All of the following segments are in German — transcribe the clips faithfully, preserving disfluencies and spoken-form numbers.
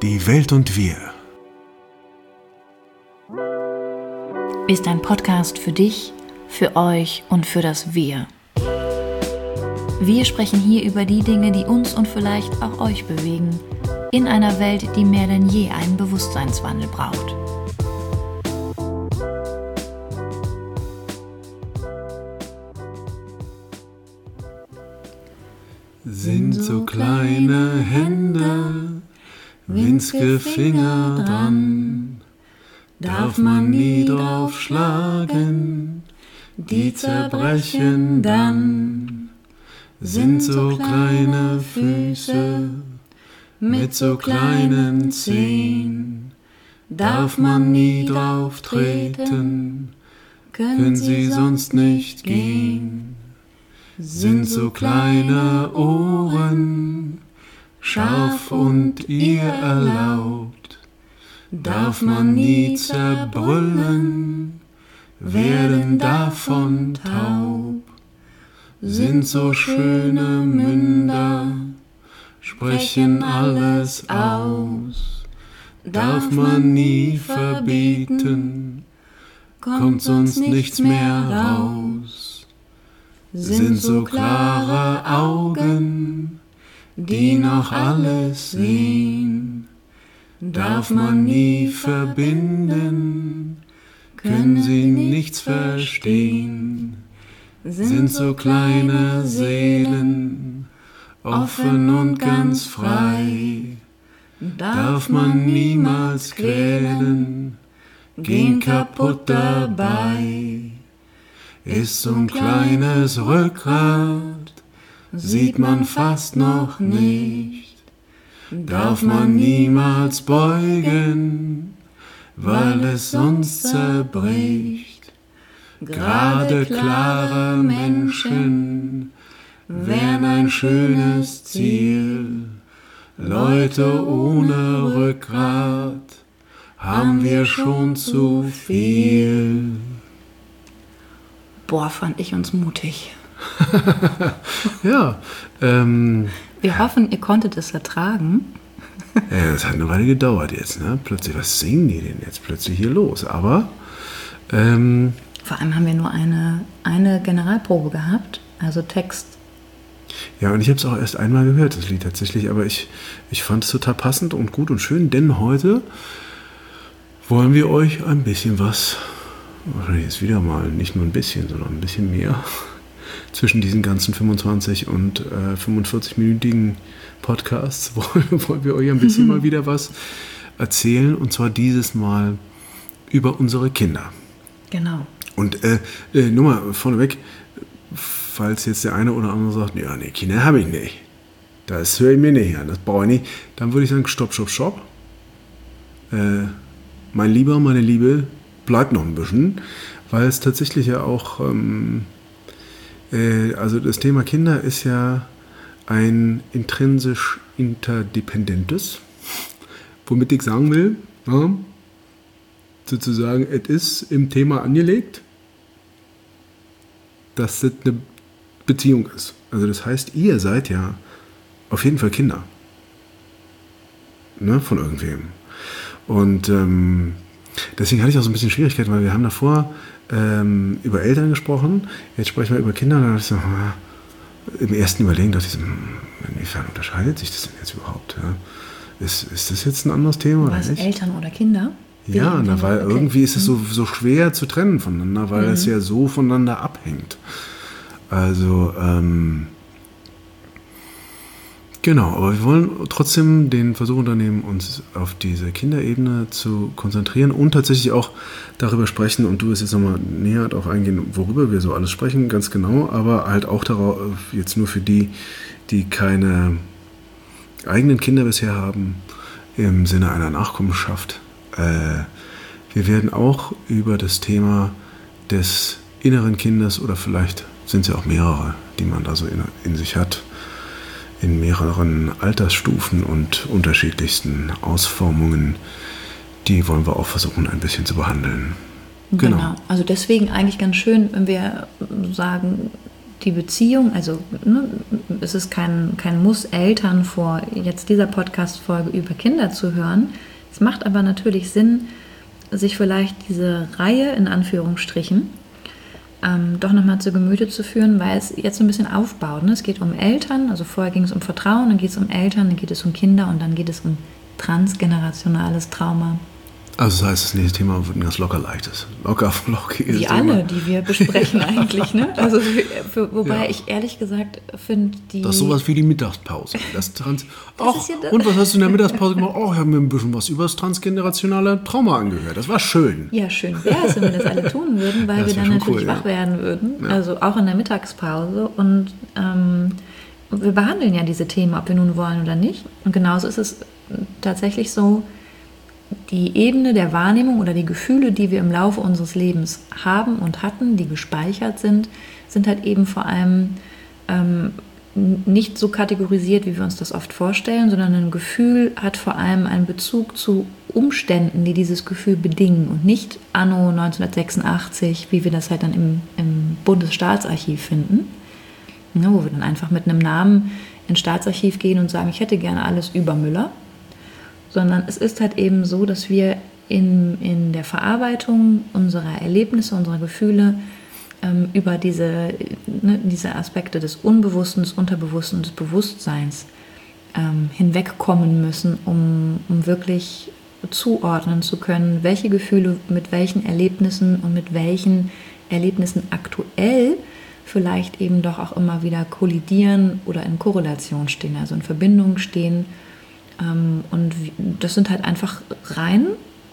Die Welt und wir ist ein Podcast für dich, für euch und für das Wir. Wir sprechen hier über die Dinge, die uns und vielleicht auch euch bewegen, in einer Welt, die mehr denn je einen Bewusstseinswandel braucht. Sind so kleine Hände, winzige Finger dran, darf man nie drauf schlagen, die zerbrechen dann. Sind so kleine Füße mit so kleinen Zehen, darf man nie drauf treten, können sie sonst nicht gehen. Sind so kleine Ohren, scharf und ihr erlaubt, darf man nie zerbrüllen, werden davon taub. Sind so schöne Münder, sprechen alles aus, darf man nie verbieten, kommt sonst nichts mehr raus. Sind so klare Augen, die noch alles sehen, darf man nie verbinden, können sie nichts verstehen. Sind so kleine Seelen, offen und ganz frei, darf man niemals quälen, gehen kaputt dabei. Ist so ein kleines Rückgrat, sieht man fast noch nicht, darf man niemals beugen, weil es sonst zerbricht. Gerade klare Menschen wären ein schönes Ziel. Leute ohne Rückgrat haben wir schon zu viel. Boah, fand ich uns mutig. Ja. Ähm, Wir hoffen, ihr konntet es ertragen. Ja, das hat eine Weile gedauert jetzt, ne? Plötzlich, was singen die denn jetzt plötzlich hier los? Aber ähm, vor allem haben wir nur eine, eine Generalprobe gehabt, also Text. Ja, und ich habe es auch erst einmal gehört, das Lied tatsächlich, aber ich, ich fand es total passend und gut und schön, denn heute wollen wir euch ein bisschen was, wahrscheinlich jetzt wieder mal, nicht nur ein bisschen, sondern ein bisschen mehr, zwischen diesen ganzen fünfundzwanzig und äh, fünfundvierzig-minütigen Podcasts wollen, wollen wir euch ein bisschen mal wieder was erzählen, und zwar dieses Mal über unsere Kinder. Genau. Und äh, äh, nur mal vorneweg, falls jetzt der eine oder andere sagt, ja, nee, Kinder habe ich nicht. Das höre ich mir nicht an, das brauche ich nicht. Dann würde ich sagen, stopp, stopp, stopp. Äh, mein Lieber, meine Liebe, bleibt noch ein bisschen, weil es tatsächlich ja auch, ähm, äh, also das Thema Kinder ist ja ein intrinsisch interdependentes, womit ich sagen will, ja, sozusagen, es ist im Thema angelegt, dass das eine Beziehung ist. Also das heißt, ihr seid ja auf jeden Fall Kinder. Ne, von irgendwem. Und ähm, deswegen hatte ich auch so ein bisschen Schwierigkeiten, weil wir haben davor ähm, über Eltern gesprochen, jetzt sprechen wir über Kinder, und dann dachte ich so, ah, im ersten Überlegen dachte ich so, inwiefern unterscheidet sich das denn jetzt überhaupt? Ja? Ist, ist das jetzt ein anderes Thema? Was, oder Eltern oder Kinder? Ja, na, weil okay. irgendwie ist es so, so schwer zu trennen voneinander, weil mhm. es ja so voneinander abhängt. Also, ähm, genau, aber wir wollen trotzdem den Versuch unternehmen, uns auf diese Kinderebene zu konzentrieren und tatsächlich auch darüber sprechen, und du wirst jetzt nochmal näher darauf eingehen, worüber wir so alles sprechen, ganz genau, aber halt auch darauf, jetzt nur für die, die keine eigenen Kinder bisher haben, im Sinne einer Nachkommenschaft. Wir werden auch über das Thema des inneren Kindes, oder vielleicht sind es ja auch mehrere, die man da so in, in sich hat, in mehreren Altersstufen und unterschiedlichsten Ausformungen, die wollen wir auch versuchen, ein bisschen zu behandeln. Genau. genau. Also deswegen eigentlich ganz schön, wenn wir sagen, die Beziehung, also ne, es ist kein, kein Muss, Eltern vor jetzt dieser Podcast-Folge über Kinder zu hören. Es macht aber natürlich Sinn, sich vielleicht diese Reihe in Anführungsstrichen ähm, doch nochmal zu Gemüte zu führen, weil es jetzt so ein bisschen aufbaut. Ne? Es geht um Eltern, also vorher ging es um Vertrauen, dann geht es um Eltern, dann geht es um Kinder und dann geht es um transgenerationales Trauma. Also das heißt, das nächste Thema wird ein ganz locker leichtes. Locker, flockiges Wie alle, die wir besprechen eigentlich. Ne? Also für, für, wobei Ja. ich ehrlich gesagt finde, die... Das ist sowas wie die Mittagspause. Das Trans Das Och, ist ja das- und was hast du in der Mittagspause gemacht? Oh, ich habe mir ein bisschen was über das transgenerationale Trauma angehört. Das war schön. Ja, schön wäre es, wenn wir das alle tun würden, weil Ja, das wir wär dann schon natürlich cool, ja. wach werden würden. Ja. Also auch in der Mittagspause. Und ähm, wir behandeln ja diese Themen, ob wir nun wollen oder nicht. Und genauso ist es tatsächlich so, die Ebene der Wahrnehmung oder die Gefühle, die wir im Laufe unseres Lebens haben und hatten, die gespeichert sind, sind halt eben vor allem ähm, nicht so kategorisiert, wie wir uns das oft vorstellen, sondern ein Gefühl hat vor allem einen Bezug zu Umständen, die dieses Gefühl bedingen und nicht anno neunzehnhundertsechsundachtzig, wie wir das halt dann im, im Bundesstaatsarchiv finden, ja, wo wir dann einfach mit einem Namen ins Staatsarchiv gehen und sagen, ich hätte gerne alles über Müller. Sondern es ist halt eben so, dass wir in, in der Verarbeitung unserer Erlebnisse, unserer Gefühle ähm, über diese, ne, diese Aspekte des Unbewussten, des Unterbewussten und des Bewusstseins ähm, hinwegkommen müssen, um, um wirklich zuordnen zu können, welche Gefühle mit welchen Erlebnissen und mit welchen Erlebnissen aktuell vielleicht eben doch auch immer wieder kollidieren oder in Korrelation stehen, also in Verbindung stehen. Und das sind halt einfach rein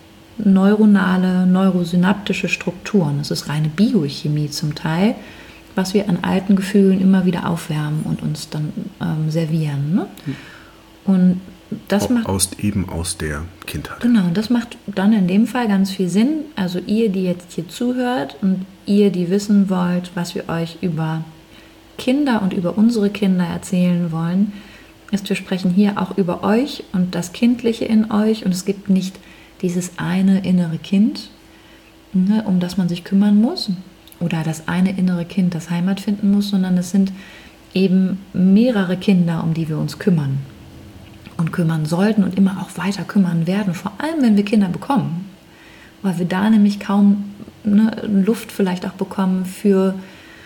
neuronale, neurosynaptische Strukturen. Das ist reine Biochemie zum Teil, was wir an alten Gefühlen immer wieder aufwärmen und uns dann ähm, servieren. Ne? Und das macht aus, eben aus der Kindheit. Genau, und das macht dann in dem Fall ganz viel Sinn. Also ihr, die jetzt hier zuhört und ihr, die wissen wollt, was wir euch über Kinder und über unsere Kinder erzählen wollen, ist, wir sprechen hier auch über euch und das Kindliche in euch und es gibt nicht dieses eine innere Kind, ne, um das man sich kümmern muss oder das eine innere Kind, das Heimat finden muss, sondern es sind eben mehrere Kinder, um die wir uns kümmern und kümmern sollten und immer auch weiter kümmern werden, vor allem wenn wir Kinder bekommen, weil wir da nämlich kaum ne, Luft vielleicht auch bekommen für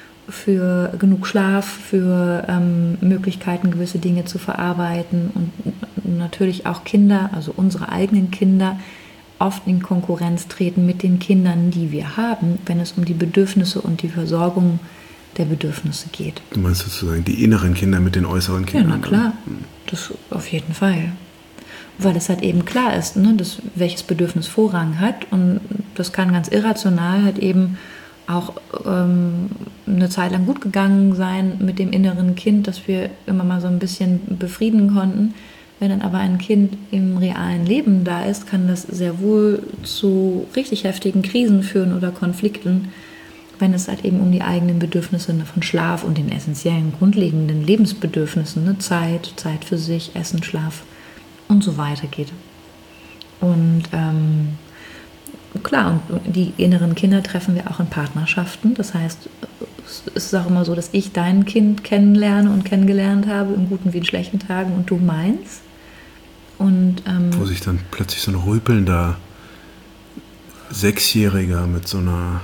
für genug Schlaf, für ähm, Möglichkeiten, gewisse Dinge zu verarbeiten und natürlich auch Kinder, also unsere eigenen Kinder, oft in Konkurrenz treten mit den Kindern, die wir haben, wenn es um die Bedürfnisse und die Versorgung der Bedürfnisse geht. Du meinst sozusagen die inneren Kinder mit den äußeren Kindern? Ja, na klar, das auf jeden Fall. Weil es halt eben klar ist, ne, dass, welches Bedürfnis Vorrang hat und das kann ganz irrational halt eben auch ähm, eine Zeit lang gut gegangen sein mit dem inneren Kind, das wir immer mal so ein bisschen befrieden konnten. Wenn dann aber ein Kind im realen Leben da ist, kann das sehr wohl zu richtig heftigen Krisen führen oder Konflikten, wenn es halt eben um die eigenen Bedürfnisse von Schlaf und den essentiellen, grundlegenden Lebensbedürfnissen, ne, Zeit, Zeit für sich, Essen, Schlaf und so weiter geht. Und ähm, klar, und die inneren Kinder treffen wir auch in Partnerschaften. Das heißt, es ist auch immer so, dass ich dein Kind kennenlerne und kennengelernt habe, in guten wie in schlechten Tagen, und du meins. Und, ähm, wo sich dann plötzlich so ein rüpelnder Sechsjähriger mit so einer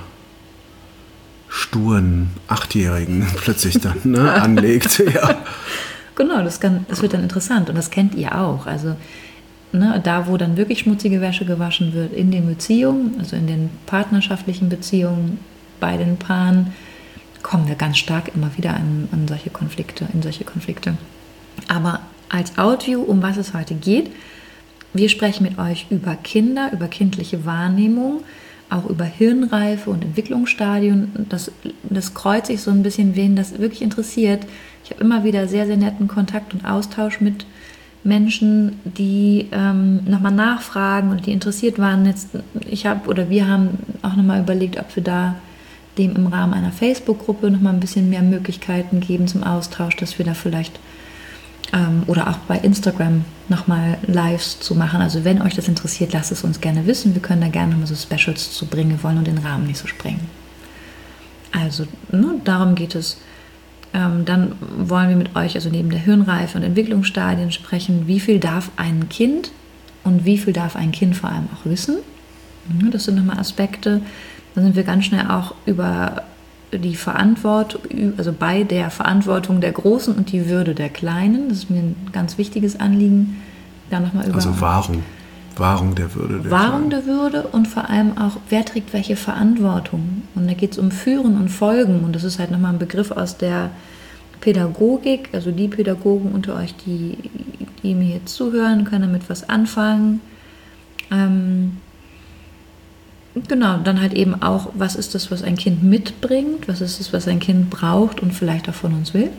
sturen Achtjährigen plötzlich dann ne, anlegt. Ja. Genau, das, kann, das wird dann interessant und das kennt ihr auch. Also ne, da, wo dann wirklich schmutzige Wäsche gewaschen wird, in den Beziehungen, also in den partnerschaftlichen Beziehungen bei den Paaren, kommen wir ganz stark immer wieder an, an solche Konflikte, in solche Konflikte. Aber als Audio, um was es heute geht, wir sprechen mit euch über Kinder, über kindliche Wahrnehmung, auch über Hirnreife und Entwicklungsstadien. Das, das kreuzt sich so ein bisschen, wen das wirklich interessiert. Ich habe immer wieder sehr, sehr netten Kontakt und Austausch mit Menschen, die ähm, nochmal nachfragen und die interessiert waren. Jetzt, ich habe oder wir haben auch nochmal überlegt, ob wir da dem im Rahmen einer Facebook-Gruppe nochmal ein bisschen mehr Möglichkeiten geben zum Austausch, dass wir da vielleicht ähm, oder auch bei Instagram nochmal Lives zu machen. Also wenn euch das interessiert, lasst es uns gerne wissen. Wir können da gerne nochmal so Specials zu bringen. Wir wollen nur den Rahmen nicht so sprengen. Also ne, darum geht es Ähm, dann wollen wir mit euch also neben der Hirnreife und Entwicklungsstadien sprechen, wie viel darf ein Kind und wie viel darf ein Kind vor allem auch wissen. Das sind nochmal Aspekte. Dann sind wir ganz schnell auch über die Verantwortung, also bei der Verantwortung der Großen und die Würde der Kleinen. Das ist mir ein ganz wichtiges Anliegen. Da noch mal über also Wahrung. Wahrung der Würde. Der Wahrung Kleinen. der Würde und vor allem auch, wer trägt welche Verantwortung. Und da geht es um Führen und Folgen. Und das ist halt nochmal ein Begriff aus der Pädagogik. Also die Pädagogen unter euch, die, die mir jetzt zuhören, können damit was anfangen. Ähm, genau, dann halt eben auch, was ist das, was ein Kind mitbringt? Was ist das, was ein Kind braucht und vielleicht auch von uns will?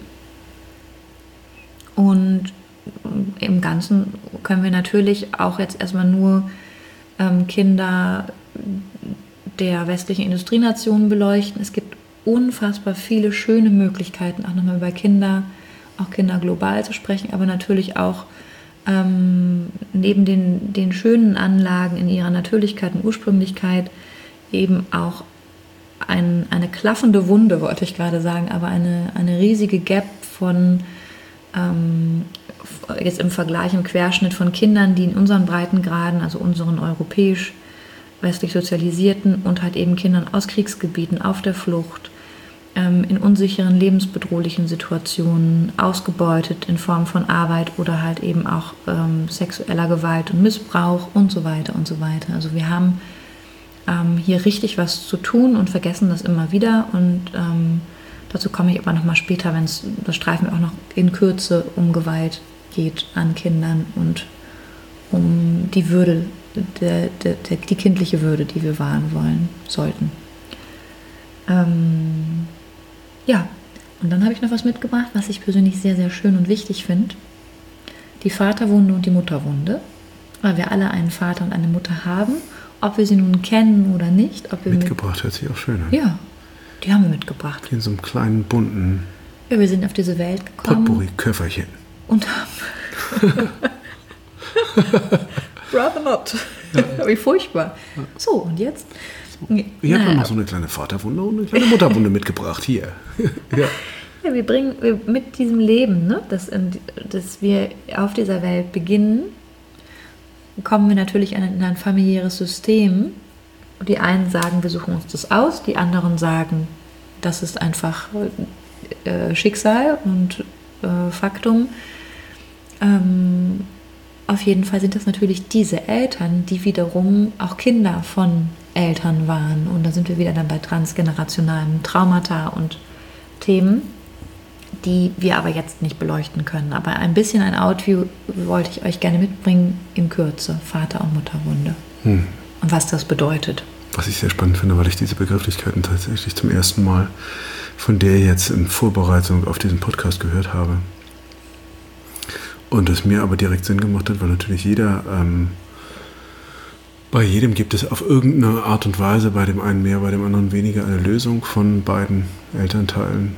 Und im Ganzen können wir natürlich auch jetzt erstmal nur ähm, Kinder der westlichen Industrienationen beleuchten. Es gibt unfassbar viele schöne Möglichkeiten, auch nochmal über Kinder, auch Kinder global zu sprechen, aber natürlich auch ähm, neben den, den schönen Anlagen in ihrer Natürlichkeit und Ursprünglichkeit eben auch ein, eine klaffende Wunde, wollte ich gerade sagen, aber eine, eine riesige Gap von ähm, jetzt im Vergleich, im Querschnitt von Kindern, die in unseren Breitengraden, also unseren europäisch westlich sozialisierten und halt eben Kindern aus Kriegsgebieten auf der Flucht, ähm, in unsicheren, lebensbedrohlichen Situationen, ausgebeutet in Form von Arbeit oder halt eben auch ähm, sexueller Gewalt und Missbrauch und so weiter und so weiter. Also wir haben ähm, hier richtig was zu tun und vergessen das immer wieder und ähm, dazu komme ich aber nochmal später, wenn es, das streifen wir auch noch in Kürze, um Gewalt geht an Kindern und um die Würde, der, der, der, die kindliche Würde, die wir wahren wollen, sollten. Ähm, ja, und dann habe ich noch was mitgebracht, was ich persönlich sehr, sehr schön und wichtig finde. Die Vaterwunde und die Mutterwunde, weil wir alle einen Vater und eine Mutter haben, ob wir sie nun kennen oder nicht. Ob wir mitgebracht, mit, hört sich auch schön an. Ja, die haben wir mitgebracht. In so einem kleinen, bunten ja, wir sind auf diese Welt gekommen. Potpourri-Köfferchen. Und haben... Rather not. Ja. Wie furchtbar. So, und jetzt? Ich habe naja. noch so eine kleine Vaterwunde und eine kleine Mutterwunde mitgebracht. Hier. Ja. Ja, wir bringen wir mit diesem Leben, ne, das, das wir auf dieser Welt beginnen, kommen wir natürlich in ein, in ein familiäres System. Die einen sagen, wir suchen uns das aus, die anderen sagen, das ist einfach äh, Schicksal und äh, Faktum. Ähm, auf jeden Fall sind das natürlich diese Eltern, die wiederum auch Kinder von Eltern waren. Und da sind wir wieder dann bei transgenerationalen Traumata und Themen, die wir aber jetzt nicht beleuchten können. Aber ein bisschen ein Outview wollte ich euch gerne mitbringen in Kürze. Vater- und Mutterwunde. Hm. Und was das bedeutet. Was ich sehr spannend finde, weil ich diese Begrifflichkeiten tatsächlich zum ersten Mal von der jetzt in Vorbereitung auf diesen Podcast gehört habe. Und es mir aber direkt Sinn gemacht hat, weil natürlich jeder, ähm, bei jedem gibt es auf irgendeine Art und Weise, bei dem einen mehr, bei dem anderen weniger, eine Lösung von beiden Elternteilen.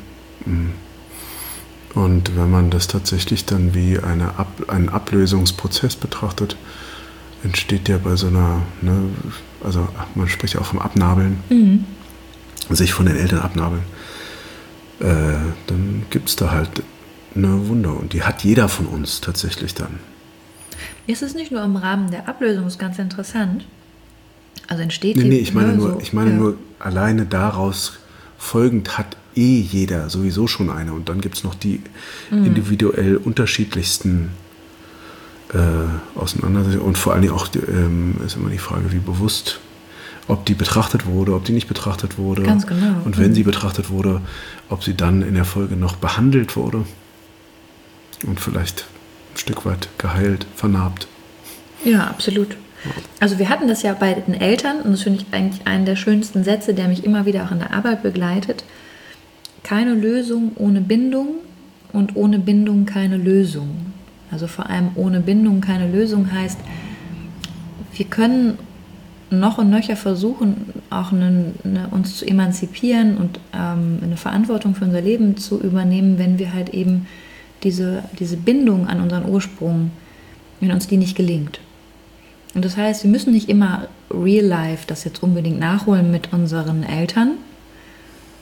Und wenn man das tatsächlich dann wie eine Ab, einen Ablösungsprozess betrachtet, entsteht der bei so einer, ne, also man spricht ja auch vom Abnabeln, mhm. sich von den Eltern abnabeln, äh, dann gibt es da halt eine Wunde und die hat jeder von uns tatsächlich dann. Ist es nicht nur im Rahmen der Ablösung, ist ganz interessant. Also entsteht nee, die... Nee, ich meine, nur, so, ich meine ja. nur, alleine daraus folgend hat eh jeder sowieso schon eine und dann gibt es noch die mhm. individuell unterschiedlichsten äh, Auseinandersetzungen und vor allen Dingen auch ähm, ist immer die Frage, wie bewusst, ob die betrachtet wurde, ob die nicht betrachtet wurde. Ganz genau. Und wenn mhm. sie betrachtet wurde, ob sie dann in der Folge noch behandelt wurde. Und vielleicht ein Stück weit geheilt, vernarbt. Ja, absolut. Also wir hatten das ja bei den Eltern, und das finde ich eigentlich einen der schönsten Sätze, der mich immer wieder auch in der Arbeit begleitet. Keine Lösung ohne Bindung und ohne Bindung keine Lösung. Also vor allem ohne Bindung keine Lösung heißt, wir können noch und nöcher versuchen, auch eine, eine, uns zu emanzipieren und ähm, eine Verantwortung für unser Leben zu übernehmen, wenn wir halt eben Diese, diese Bindung an unseren Ursprung, wenn uns die nicht gelingt. Und das heißt, wir müssen nicht immer real life das jetzt unbedingt nachholen mit unseren Eltern,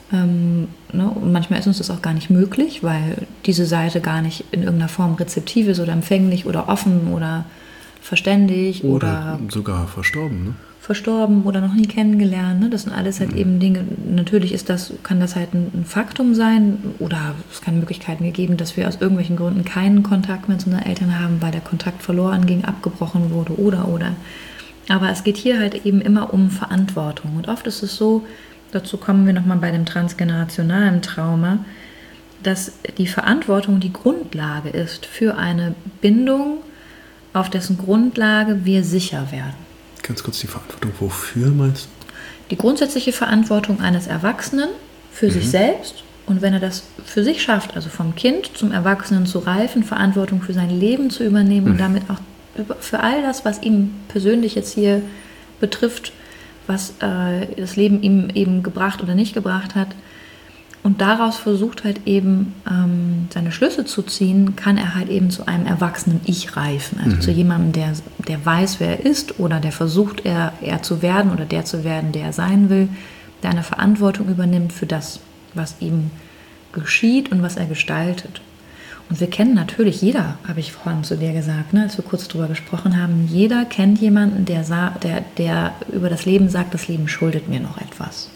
Ähm, ne? Und manchmal ist uns das auch gar nicht möglich, weil diese Seite gar nicht in irgendeiner Form rezeptiv ist oder empfänglich oder offen oder verständig oder, oder sogar verstorben, ne? verstorben oder noch nie kennengelernt. Ne? Das sind alles halt mhm. eben Dinge, natürlich ist das, kann das halt ein, ein Faktum sein oder es kann Möglichkeiten gegeben, dass wir aus irgendwelchen Gründen keinen Kontakt mehr zu unseren Eltern haben, weil der Kontakt verloren ging, abgebrochen wurde oder oder. Aber es geht hier halt eben immer um Verantwortung und oft ist es so, dazu kommen wir nochmal bei dem transgenerationalen Trauma, dass die Verantwortung die Grundlage ist für eine Bindung, auf dessen Grundlage wir sicher werden. Ganz kurz, die Verantwortung wofür meinst du? Die grundsätzliche Verantwortung eines Erwachsenen für mhm. sich selbst und wenn er das für sich schafft, also vom Kind zum Erwachsenen zu reifen, Verantwortung für sein Leben zu übernehmen mhm. und damit auch für all das, was ihm persönlich jetzt hier betrifft, was äh, das Leben ihm eben gebracht oder nicht gebracht hat und daraus versucht halt eben ähm, seine Schlüsse zu ziehen, kann er halt eben zu einem erwachsenen Ich reifen. Also mhm. zu jemandem, der, der weiß, wer er ist oder der versucht, er, er zu werden oder der zu werden, der er sein will, der eine Verantwortung übernimmt für das, was ihm geschieht und was er gestaltet. Und wir kennen natürlich, jeder, habe ich vorhin zu dir gesagt, ne, als wir kurz drüber gesprochen haben, jeder kennt jemanden, der, der, der über das Leben sagt, das Leben schuldet mir noch etwas.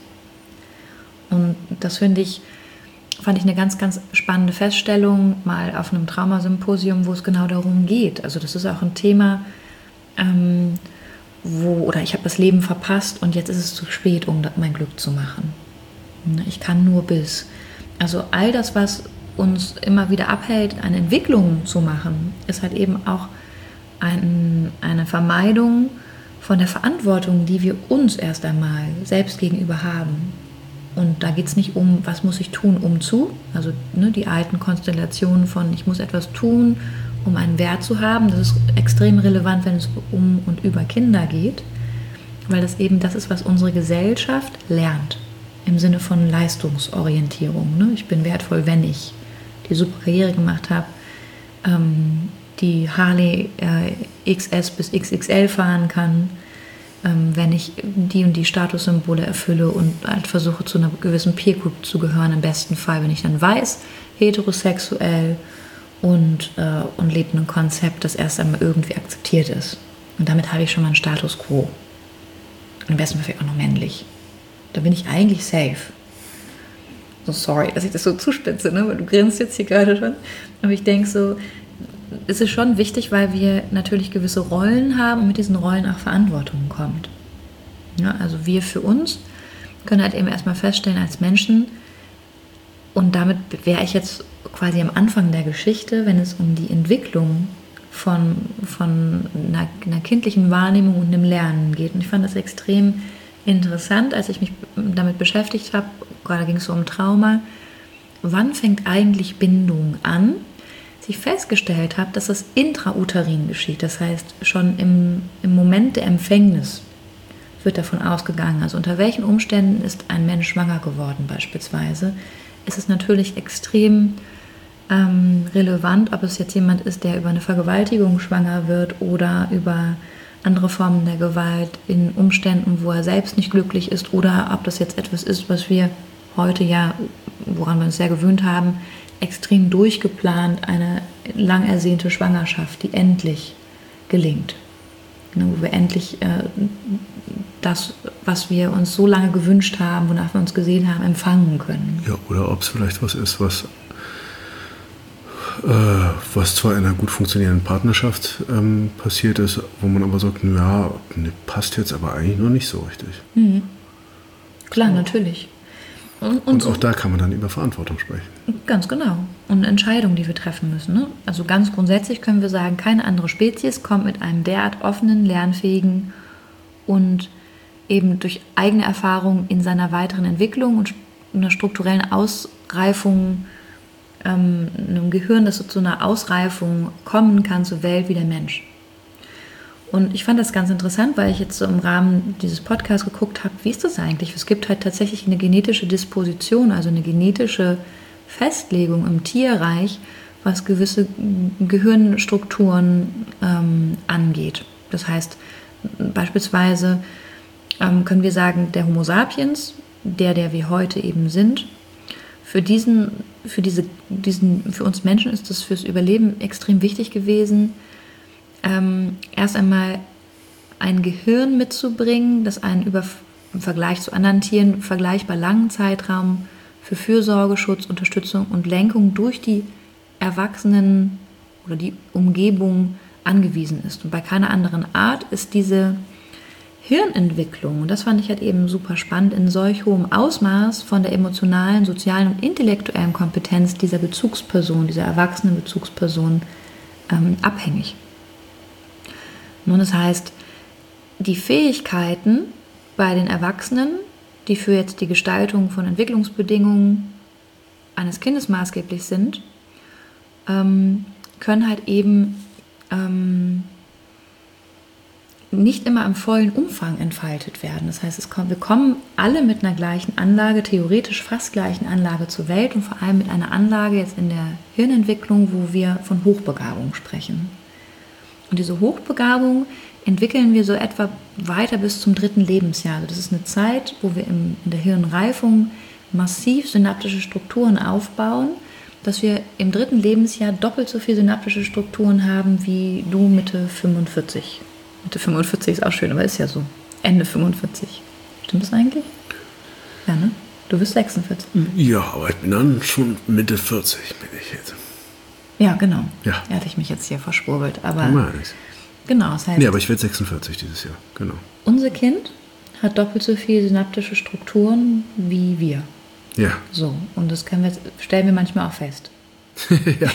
Und das finde ich, fand ich eine ganz, ganz spannende Feststellung, mal auf einem Traumasymposium, wo es genau darum geht. Also das ist auch ein Thema, ähm, wo, oder ich habe das Leben verpasst und jetzt ist es zu spät, um mein Glück zu machen. Ich kann nur bis. Also all das, was uns immer wieder abhält, eine Entwicklung zu machen, ist halt eben auch ein, eine Vermeidung von der Verantwortung, die wir uns erst einmal selbst gegenüber haben. Und da geht es nicht um, was muss ich tun, um zu, also ne, die alten Konstellationen von, ich muss etwas tun, um einen Wert zu haben. Das ist extrem relevant, wenn es um und über Kinder geht, weil das eben das ist, was unsere Gesellschaft lernt, im Sinne von Leistungsorientierung. Ne? Ich bin wertvoll, wenn ich die super Karriere gemacht habe, ähm, die Harley äh, X S bis X X L fahren kann, ähm, wenn ich die und die Statussymbole erfülle und halt versuche, zu einer gewissen Peer Group zu gehören, im besten Fall, wenn ich dann weiß, heterosexuell und, äh, und lebe ein Konzept, das erst einmal irgendwie akzeptiert ist. Und damit habe ich schon mal einen Status quo. Und im besten Fall vielleicht auch noch männlich. Da bin ich eigentlich safe. So sorry, dass ich das so zuspitze, ne? Weil du grinst jetzt hier gerade schon. Aber ich denke so, es ist schon wichtig, weil wir natürlich gewisse Rollen haben und mit diesen Rollen auch Verantwortung kommt. Ja, also wir für uns können halt eben erstmal feststellen als Menschen, und damit wäre ich jetzt quasi am Anfang der Geschichte, wenn es um die Entwicklung von, von einer, einer kindlichen Wahrnehmung und einem Lernen geht. Und ich fand das extrem interessant, als ich mich damit beschäftigt habe, gerade ging es so um Trauma, wann fängt eigentlich Bindung an? Dass ich festgestellt habe, dass das intrauterin geschieht, das heißt schon im, im Moment der Empfängnis wird davon ausgegangen, also unter welchen Umständen ist ein Mensch schwanger geworden beispielsweise, ist es natürlich extrem ähm, relevant, ob es jetzt jemand ist, der über eine Vergewaltigung schwanger wird oder über andere Formen der Gewalt in Umständen, wo er selbst nicht glücklich ist, oder ob das jetzt etwas ist, was wir heute ja, woran wir uns sehr gewöhnt haben, extrem durchgeplant, eine lang ersehnte Schwangerschaft, die endlich gelingt. Wo wir endlich äh, das, was wir uns so lange gewünscht haben, wonach wir uns gesehen haben, empfangen können. Ja, oder ob es vielleicht was ist, was, äh, was zwar in einer gut funktionierenden Partnerschaft ähm, passiert ist, wo man aber sagt, ja, ne, passt jetzt aber eigentlich noch nicht so richtig. Mhm. Klar, so. Natürlich. Und, und, und so, auch da kann man dann über Verantwortung sprechen. Ganz genau. Und Entscheidungen, die wir treffen müssen. Ne? Also ganz grundsätzlich können wir sagen, keine andere Spezies kommt mit einem derart offenen, lernfähigen und eben durch eigene Erfahrung in seiner weiteren Entwicklung und einer strukturellen Ausreifung, ähm, einem Gehirn, das so zu einer Ausreifung kommen kann zur Welt wie der Mensch. Und ich fand das ganz interessant, weil ich jetzt so im Rahmen dieses Podcasts geguckt habe, wie ist das eigentlich? Es gibt halt tatsächlich eine genetische Disposition, also eine genetische Festlegung im Tierreich, was gewisse Gehirnstrukturen ähm, angeht. Das heißt, beispielsweise ähm, können wir sagen, der Homo sapiens der, der wir heute eben sind. Für diesen, für diese, diesen, für uns Menschen ist das fürs Überleben extrem wichtig gewesen, ähm, erst einmal ein Gehirn mitzubringen, das einen über, im Vergleich zu anderen Tieren vergleichbar langen Zeitraum für Fürsorge, Schutz, Unterstützung und Lenkung durch die Erwachsenen oder die Umgebung angewiesen ist. Und bei keiner anderen Art ist diese Hirnentwicklung, und das fand ich halt eben super spannend, in solch hohem Ausmaß von der emotionalen, sozialen und intellektuellen Kompetenz dieser Bezugsperson, dieser erwachsenen Bezugsperson ähm, abhängig. Nun, das heißt, die Fähigkeiten bei den Erwachsenen, die für jetzt die Gestaltung von Entwicklungsbedingungen eines Kindes maßgeblich sind, ähm, können halt eben ähm, nicht immer im vollen Umfang entfaltet werden. Das heißt, es kommt, wir kommen alle mit einer gleichen Anlage, theoretisch fast gleichen Anlage zur Welt und vor allem mit einer Anlage jetzt in der Hirnentwicklung, wo wir von Hochbegabung sprechen. Und diese Hochbegabung entwickeln wir so etwa weiter bis zum dritten Lebensjahr. Also das ist eine Zeit, wo wir im, in der Hirnreifung massiv synaptische Strukturen aufbauen, dass wir im dritten Lebensjahr doppelt so viele synaptische Strukturen haben wie du Mitte fünfundvierzig. Mitte fünfundvierzig ist auch schön, aber ist ja so. Ende fünfundvierzig. Stimmt das eigentlich? Ja, ne? Du bist sechsundvierzig. Ja, aber ich bin dann schon Mitte vierzig, bin ich jetzt. Ja, genau. Ja. Da hatte ich mich jetzt hier verschwurbelt. Aber ja, genau, das heißt... Nee, aber ich werde sechsundvierzig dieses Jahr, genau. Unser Kind hat doppelt so viele synaptische Strukturen wie wir. Ja. So, und das können wir, stellen wir manchmal auch fest. ja.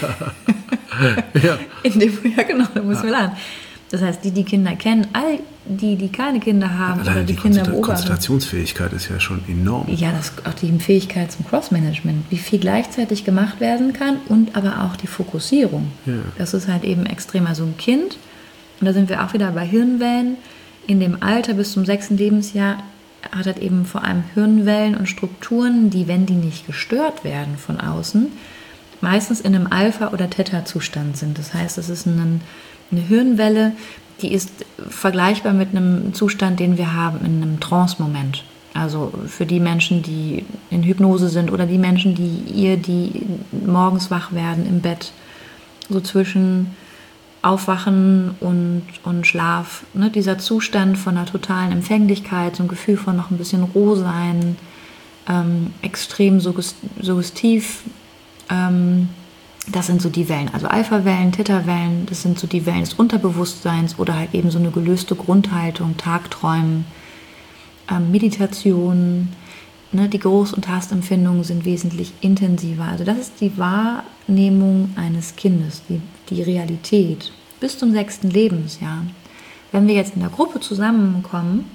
ja. In dem, ja, genau, da müssen wir lernen. Das heißt, die, die Kinder kennen, all die, die keine Kinder haben, alleine oder die, die Kinder Konzentra- beobachten. Konzentrationsfähigkeit ist ja schon enorm. Ja, das, auch die Fähigkeit zum Crossmanagement, wie viel gleichzeitig gemacht werden kann und aber auch die Fokussierung. Ja. Das ist halt eben extrem. Also ein Kind, und da sind wir auch wieder bei Hirnwellen, in dem Alter bis zum sechsten Lebensjahr hat halt eben vor allem Hirnwellen und Strukturen, die, wenn die nicht gestört werden von außen, meistens in einem Alpha- oder Theta-Zustand sind. Das heißt, es ist ein Eine Hirnwelle, die ist vergleichbar mit einem Zustand, den wir haben in einem Trance-Moment. Also für die Menschen, die in Hypnose sind oder die Menschen, die ihr, die morgens wach werden im Bett, so zwischen Aufwachen und, und Schlaf. Ne? Dieser Zustand von einer totalen Empfänglichkeit, so ein Gefühl von noch ein bisschen roh sein, ähm, extrem suggestiv, ähm, das sind so die Wellen, also Alpha-Wellen, Theta-Wellen, das sind so die Wellen des Unterbewusstseins oder halt eben so eine gelöste Grundhaltung, Tagträumen, ähm, Meditation, ne, die Geruchs- und Tastempfindungen sind wesentlich intensiver. Also das ist die Wahrnehmung eines Kindes, die, die Realität bis zum sechsten Lebensjahr. Wenn wir jetzt in der Gruppe zusammenkommen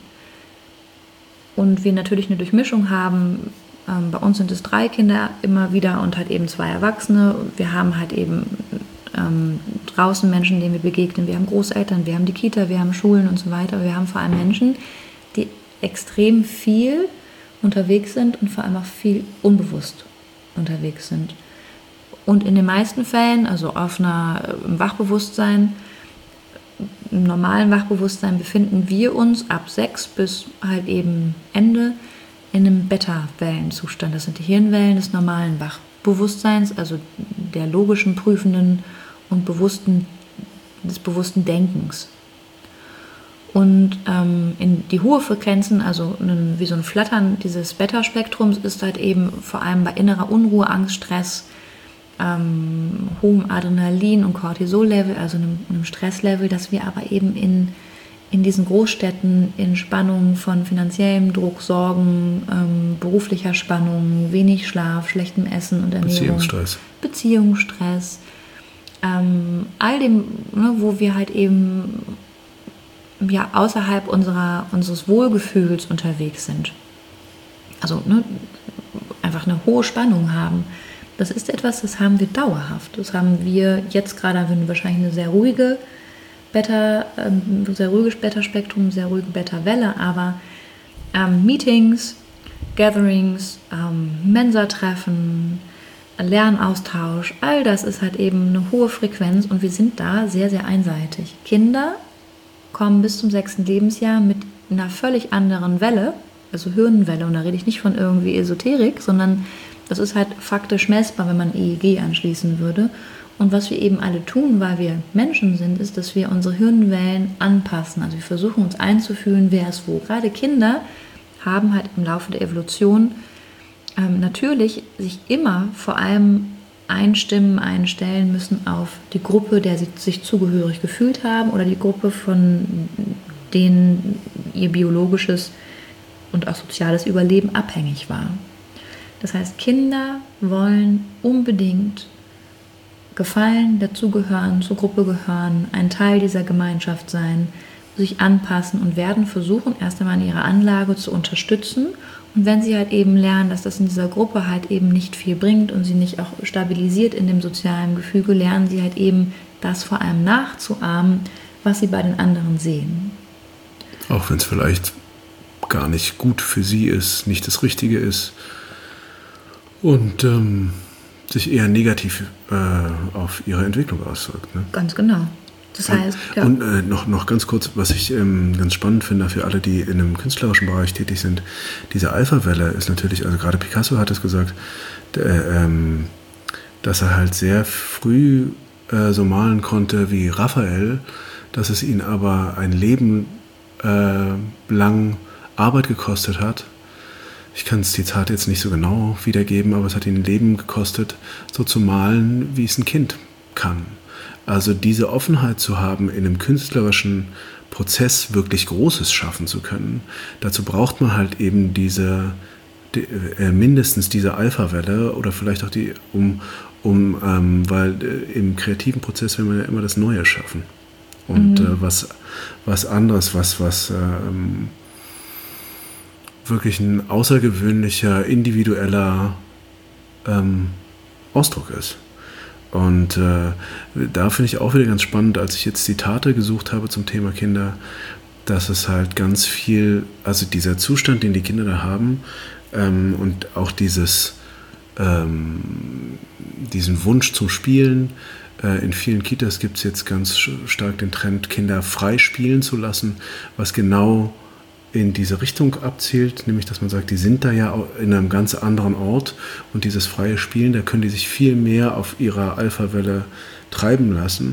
und wir natürlich eine Durchmischung haben, bei uns sind es drei Kinder immer wieder und halt eben zwei Erwachsene. Wir haben halt eben ähm, draußen Menschen, denen wir begegnen. Wir haben Großeltern, wir haben die Kita, wir haben Schulen und so weiter. Wir haben vor allem Menschen, die extrem viel unterwegs sind und vor allem auch viel unbewusst unterwegs sind. Und in den meisten Fällen, also auf einer, im Wachbewusstsein, im normalen Wachbewusstsein befinden wir uns ab sechs bis halt eben Ende in einem Beta-Wellenzustand. Das sind die Hirnwellen des normalen Wachbewusstseins, also der logischen, prüfenden und bewussten, des bewussten Denkens. Und ähm, in die hohe Frequenzen, also ein, wie so ein Flattern dieses Beta-Spektrums, ist halt eben vor allem bei innerer Unruhe, Angst, Stress, ähm, hohem Adrenalin- und Cortisol-Level, also einem, einem Stresslevel, das wir aber eben in in diesen Großstädten in Spannung von finanziellem Druck, Sorgen, ähm, beruflicher Spannung, wenig Schlaf, schlechtem Essen und Ernährung, Beziehungsstress, Beziehungsstress ähm, all dem, ne, wo wir halt eben ja, außerhalb unserer, unseres Wohlgefühls unterwegs sind. Also ne, einfach eine hohe Spannung haben. Das ist etwas, das haben wir dauerhaft. Das haben wir jetzt gerade, haben wir wahrscheinlich eine sehr ruhige Beta, ähm, sehr ruhiges Beta-Spektrum, sehr ruhige Beta-Welle, aber ähm, Meetings, Gatherings, ähm, Mensa-Treffen, Lernaustausch, all das ist halt eben eine hohe Frequenz und wir sind da sehr, sehr einseitig. Kinder kommen bis zum sechsten Lebensjahr mit einer völlig anderen Welle also Hirnwelle. Und da rede ich nicht von irgendwie Esoterik, sondern das ist halt faktisch messbar, wenn man E E G anschließen würde. Und was wir eben alle tun, weil wir Menschen sind, ist, dass wir unsere Hirnwellen anpassen. Also wir versuchen uns einzufühlen, wer ist wo. Gerade Kinder haben halt im Laufe der Evolution ähm, natürlich sich immer vor allem einstimmen, einstellen müssen auf die Gruppe, der sie sich zugehörig gefühlt haben oder die Gruppe, von denen ihr biologisches und auch soziales Überleben abhängig war. Das heißt, Kinder wollen unbedingt gefallen, dazugehören, zur Gruppe gehören, ein Teil dieser Gemeinschaft sein, sich anpassen und werden versuchen, erst einmal in ihrer Anlage zu unterstützen. Und wenn sie halt eben lernen, dass das in dieser Gruppe halt eben nicht viel bringt und sie nicht auch stabilisiert in dem sozialen Gefüge, lernen sie halt eben das vor allem nachzuahmen, was sie bei den anderen sehen. Auch wenn es vielleicht gar nicht gut für sie ist, nicht das Richtige ist und ähm, sich eher negativ äh, auf ihre Entwicklung auswirkt. Ne? Ganz genau. Das heißt, und, ja. Und äh, noch, noch ganz kurz, was ich ähm, ganz spannend finde für alle, die in einem künstlerischen Bereich tätig sind, diese Alpha-Welle ist natürlich, also gerade Picasso hat es gesagt, äh, ähm, dass er halt sehr früh äh, so malen konnte wie Raphael, dass es ihn aber ein Leben äh, lang Arbeit gekostet hat. Ich kann das Zitat jetzt nicht so genau wiedergeben, aber es hat ihn ein Leben gekostet, so zu malen, wie es ein Kind kann. Also diese Offenheit zu haben, in einem künstlerischen Prozess wirklich Großes schaffen zu können, dazu braucht man halt eben diese, die, äh, mindestens diese Alpha-Welle oder vielleicht auch die, um, um ähm, weil äh, im kreativen Prozess will man ja immer das Neue schaffen. Und mhm. äh, was, was anderes, was, was ähm, wirklich ein außergewöhnlicher, individueller ähm, Ausdruck ist. Und äh, da finde ich auch wieder ganz spannend, als ich jetzt Zitate gesucht habe zum Thema Kinder, dass es halt ganz viel, also dieser Zustand, den die Kinder da haben ähm, und auch dieses, ähm, diesen Wunsch zum Spielen. Äh, in vielen Kitas gibt es jetzt ganz stark den Trend, Kinder frei spielen zu lassen, was genau in diese Richtung abzielt, nämlich dass man sagt, die sind da ja in einem ganz anderen Ort und dieses freie Spielen, da können die sich viel mehr auf ihrer Alpha-Welle treiben lassen.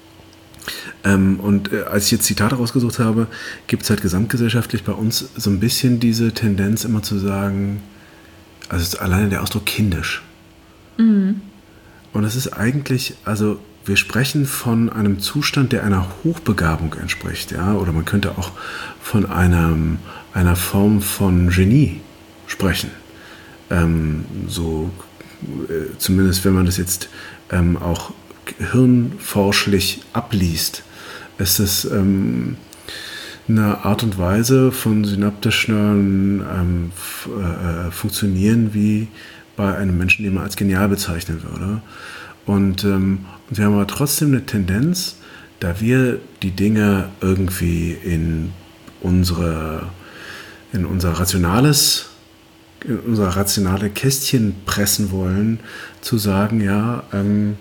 Ähm, und äh, als ich jetzt Zitate rausgesucht habe, gibt es halt gesamtgesellschaftlich bei uns so ein bisschen diese Tendenz immer zu sagen, also es ist alleine der Ausdruck kindisch. Mhm. Und das ist eigentlich, also wir sprechen von einem Zustand, der einer Hochbegabung entspricht, ja, oder man könnte auch von einem, einer Form von Genie sprechen. Ähm, so, äh, zumindest wenn man das jetzt ähm, auch hirnforschlich abliest, ist es ähm, eine Art und Weise von synaptischen ähm, f- äh, Funktionieren wie bei einem Menschen, den man als genial bezeichnen würde. Und ähm, wir haben aber trotzdem eine Tendenz, da wir die Dinge irgendwie in unsere, in unser rationales, in unser rationale Kästchen pressen wollen, zu sagen, ja, ähm,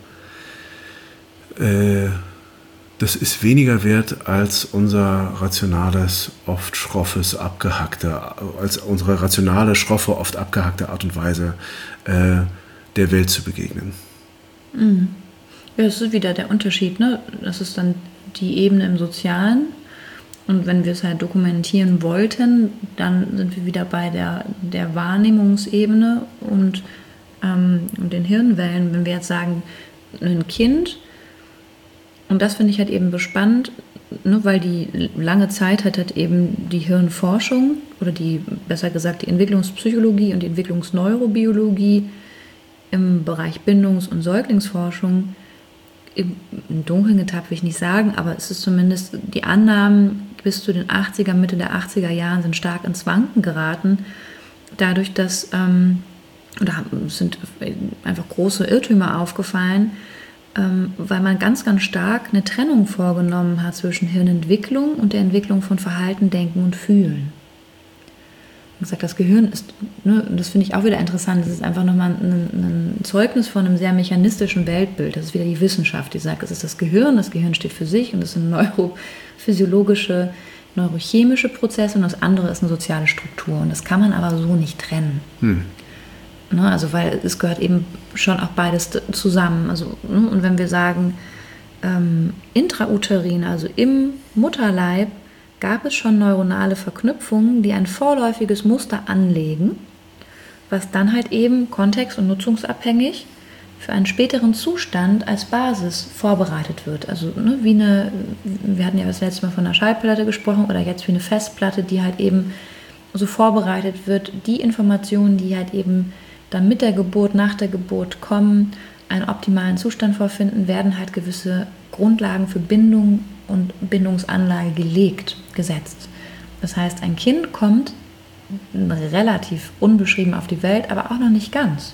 äh, das ist weniger wert als unser rationales, oft schroffes, abgehackte, als unsere rationale, schroffe, oft abgehackte Art und Weise äh, der Welt zu begegnen. Mhm. Ja, das ist wieder der Unterschied, ne? Das ist dann die Ebene im Sozialen. Und wenn wir es halt dokumentieren wollten, dann sind wir wieder bei der, der Wahrnehmungsebene und, ähm, und den Hirnwellen. Wenn wir jetzt sagen, ein Kind, und das finde ich halt eben spannend, ne, weil die lange Zeit hat halt eben die Hirnforschung oder die, besser gesagt, die Entwicklungspsychologie und die Entwicklungsneurobiologie im Bereich Bindungs- und Säuglingsforschung im Dunkeln getappt, will ich nicht sagen, aber es ist zumindest, die Annahmen bis zu den achtziger, Mitte der achtziger Jahren sind stark ins Wanken geraten, dadurch, dass, ähm, oder sind einfach große Irrtümer aufgefallen, ähm, weil man ganz, ganz stark eine Trennung vorgenommen hat zwischen Hirnentwicklung und der Entwicklung von Verhalten, Denken und Fühlen. Gesagt, das Gehirn ist, ne, das finde ich auch wieder interessant, das ist einfach nochmal ein, ein Zeugnis von einem sehr mechanistischen Weltbild. Das ist wieder die Wissenschaft, die sagt, es ist das Gehirn, das Gehirn steht für sich und es sind neurophysiologische neurochemische Prozesse und das andere ist eine soziale Struktur. Und das kann man aber so nicht trennen. Hm. Ne, also weil es gehört eben schon auch beides zusammen. Also, ne, und wenn wir sagen, ähm, intrauterin, also im Mutterleib, gab es schon neuronale Verknüpfungen, die ein vorläufiges Muster anlegen, was dann halt eben kontext- und nutzungsabhängig für einen späteren Zustand als Basis vorbereitet wird. Also ne, wie eine, wir hatten ja das letzte Mal von einer Schallplatte gesprochen oder jetzt wie eine Festplatte, die halt eben so vorbereitet wird, die Informationen, die halt eben dann mit der Geburt, nach der Geburt kommen, einen optimalen Zustand vorfinden, werden halt gewisse Grundlagen für Bindung und Bindungsanlage gelegt, gesetzt. Das heißt, ein Kind kommt relativ unbeschrieben auf die Welt, aber auch noch nicht ganz.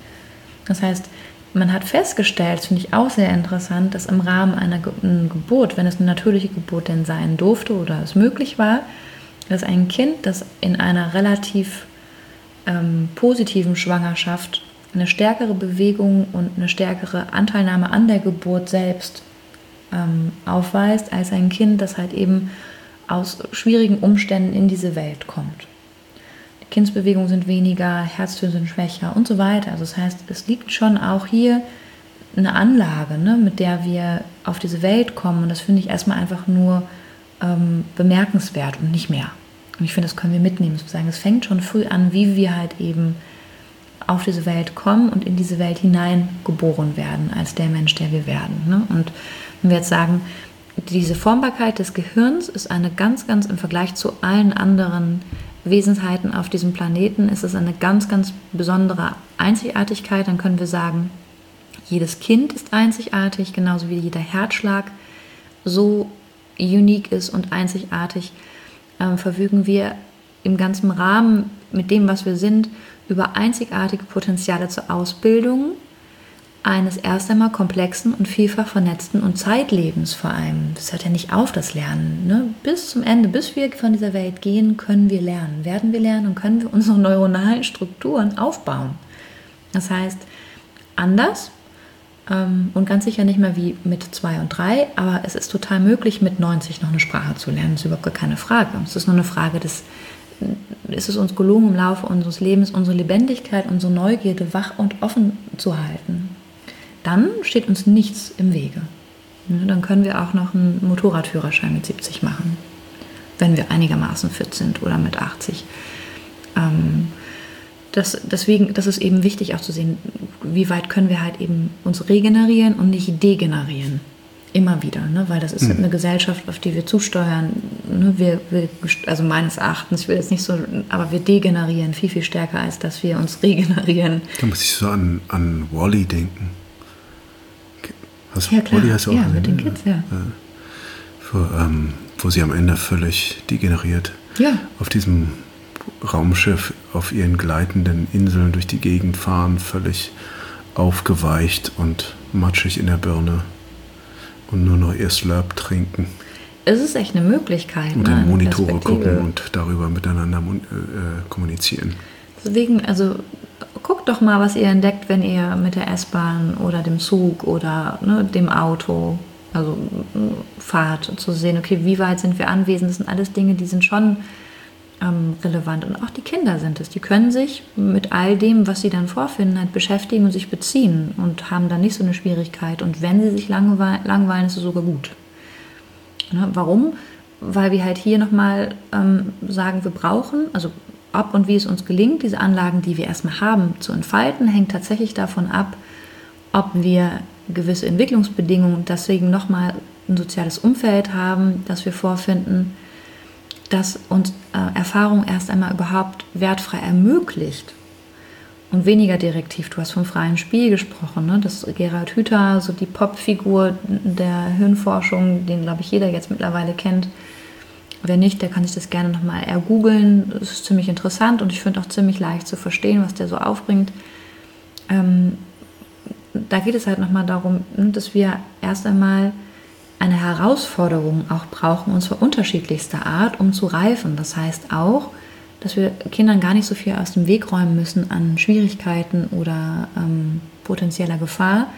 Das heißt, man hat festgestellt, das finde ich auch sehr interessant, dass im Rahmen einer Ge- Geburt, wenn es eine natürliche Geburt denn sein durfte oder es möglich war, dass ein Kind, das in einer relativ ähm, positiven Schwangerschaft eine stärkere Bewegung und eine stärkere Anteilnahme an der Geburt selbst ähm, aufweist, als ein Kind, das halt eben aus schwierigen Umständen in diese Welt kommt. Kindsbewegungen sind weniger, Herztöne sind schwächer und so weiter. Also das heißt, es liegt schon auch hier eine Anlage, ne, mit der wir auf diese Welt kommen. Und das finde ich erstmal einfach nur ähm, bemerkenswert und nicht mehr. Und ich finde, das können wir mitnehmen. Sozusagen. Es fängt schon früh an, wie wir halt eben auf diese Welt kommen und in diese Welt hineingeboren werden, als der Mensch, der wir werden. Ne? Und wenn wir jetzt sagen, diese Formbarkeit des Gehirns ist eine ganz, ganz im Vergleich zu allen anderen Wesensheiten auf diesem Planeten ist es eine ganz, ganz besondere Einzigartigkeit. Dann können wir sagen, jedes Kind ist einzigartig, genauso wie jeder Herzschlag so unique ist und einzigartig, ähm, verfügen wir im ganzen Rahmen mit dem, was wir sind, über einzigartige Potenziale zur Ausbildung eines erst einmal komplexen und vielfach vernetzten und Zeitlebens vor allem. Das hört ja nicht auf, das Lernen. Ne? Bis zum Ende, bis wir von dieser Welt gehen, können wir lernen. Werden wir lernen und können wir unsere neuronalen Strukturen aufbauen. Das heißt, anders ähm, und ganz sicher nicht mehr wie mit zwei und drei, aber es ist total möglich, mit neunzig noch eine Sprache zu lernen. Das ist überhaupt gar keine Frage. Es ist nur eine Frage des, ist es uns gelungen, im Laufe unseres Lebens unsere Lebendigkeit, unsere Neugierde wach und offen zu halten. Dann steht uns nichts im Wege. Dann können wir auch noch einen Motorradführerschein mit siebzig machen, wenn wir einigermaßen fit sind oder mit achtzig. Das, deswegen, das ist eben wichtig auch zu sehen, wie weit können wir halt eben uns regenerieren und nicht degenerieren. Immer wieder, ne? Weil das ist mhm. eine Gesellschaft, auf die wir zusteuern. Ne? Wir, wir, also meines Erachtens, ich will jetzt nicht so, aber wir degenerieren viel, viel stärker, als dass wir uns regenerieren. Da muss ich so an, an Wall-E denken. Hast, ja, klar. Wall-E hast du auch ja, gesehen, mit den Kids, ja. ja. Wo, ähm, wo sie am Ende völlig degeneriert ja. auf diesem Raumschiff auf ihren gleitenden Inseln durch die Gegend fahren, völlig aufgeweicht und matschig in der Birne und nur noch ihr Slurp trinken. Es ist echt eine Möglichkeit. Und ne, in Monitore gucken und darüber miteinander äh, kommunizieren. Deswegen, also guckt doch mal, was ihr entdeckt, wenn ihr mit der S-Bahn oder dem Zug oder ne, dem Auto also fahrt, zu sehen, okay, wie weit sind wir anwesend. Das sind alles Dinge, die sind schon ähm, relevant. Und auch die Kinder sind es. Die können sich mit all dem, was sie dann vorfinden, halt beschäftigen und sich beziehen und haben dann nicht so eine Schwierigkeit. Und wenn sie sich langwe- langweilen, ist es sogar gut. Ne, warum? Weil wir halt hier nochmal ähm, sagen, wir brauchen, also ob und wie es uns gelingt, diese Anlagen, die wir erstmal haben, zu entfalten, hängt tatsächlich davon ab, ob wir gewisse Entwicklungsbedingungen, deswegen nochmal ein soziales Umfeld haben, das wir vorfinden, das uns äh, Erfahrung erst einmal überhaupt wertfrei ermöglicht und weniger direktiv. Du hast vom freien Spiel gesprochen, ne? Das ist Gerald Hüther, so die Popfigur der Hirnforschung, den, glaube ich, jeder jetzt mittlerweile kennt. Wer nicht, der kann sich das gerne nochmal ergoogeln. Das ist ziemlich interessant und ich finde auch ziemlich leicht zu verstehen, was der so aufbringt. Ähm, da geht es halt nochmal darum, dass wir erst einmal eine Herausforderung auch brauchen, und zwar unterschiedlichster Art, um zu reifen. Das heißt auch, dass wir Kindern gar nicht so viel aus dem Weg räumen müssen an Schwierigkeiten oder ähm, potenzieller Gefahr,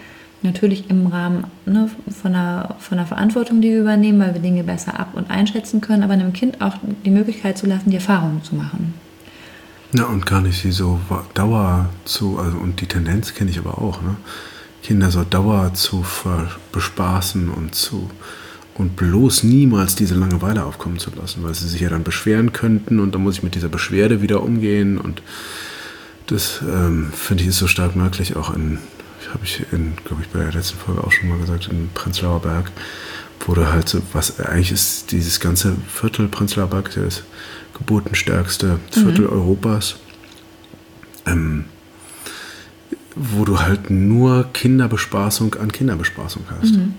Natürlich im Rahmen ne, von, der, von der Verantwortung, die wir übernehmen, weil wir Dinge besser ab- und einschätzen können, aber einem Kind auch die Möglichkeit zu lassen, die Erfahrungen zu machen. Ja, und gar nicht sie so Dauer zu, also und die Tendenz kenne ich aber auch, ne? Kinder so Dauer zu bespaßen und zu und bloß niemals diese Langeweile aufkommen zu lassen, weil sie sich ja dann beschweren könnten und dann muss ich mit dieser Beschwerde wieder umgehen und das ähm, finde ich ist so stark möglich, auch in, habe ich in, glaube ich, bei der letzten Folge auch schon mal gesagt, in Prenzlauer Berg, wo du halt so, was eigentlich ist dieses ganze Viertel Prenzlauer Berg, das geburtenstärkste Viertel mhm. Europas, ähm, wo du halt nur Kinderbespaßung an Kinderbespaßung hast. Mhm.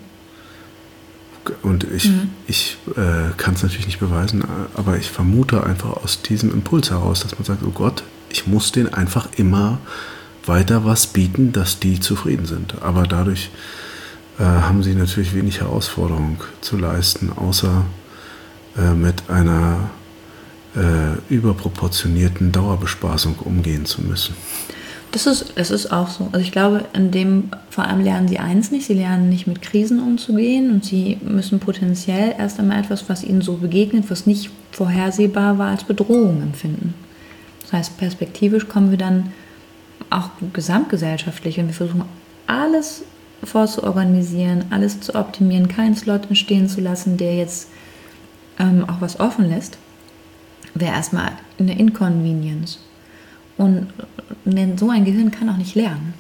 Und ich, mhm. ich äh, kann es natürlich nicht beweisen, aber ich vermute einfach aus diesem Impuls heraus, dass man sagt, oh Gott, ich muss denen einfach immer weiter was bieten, dass die zufrieden sind. Aber dadurch äh, haben sie natürlich wenig Herausforderung zu leisten, außer äh, mit einer äh, überproportionierten Dauerbespaßung umgehen zu müssen. Das ist, das ist auch so. Also ich glaube, in dem vor allem lernen sie eins nicht. Sie lernen nicht mit Krisen umzugehen und sie müssen potenziell erst einmal etwas, was ihnen so begegnet, was nicht vorhersehbar war, als Bedrohung empfinden. Das heißt, perspektivisch kommen wir dann auch gesamtgesellschaftlich und wir versuchen alles vorzuorganisieren, alles zu optimieren, keinen Slot entstehen zu lassen, der jetzt ähm, auch was offen lässt, wäre erstmal eine Inconvenience. Und so ein Gehirn kann auch nicht lernen,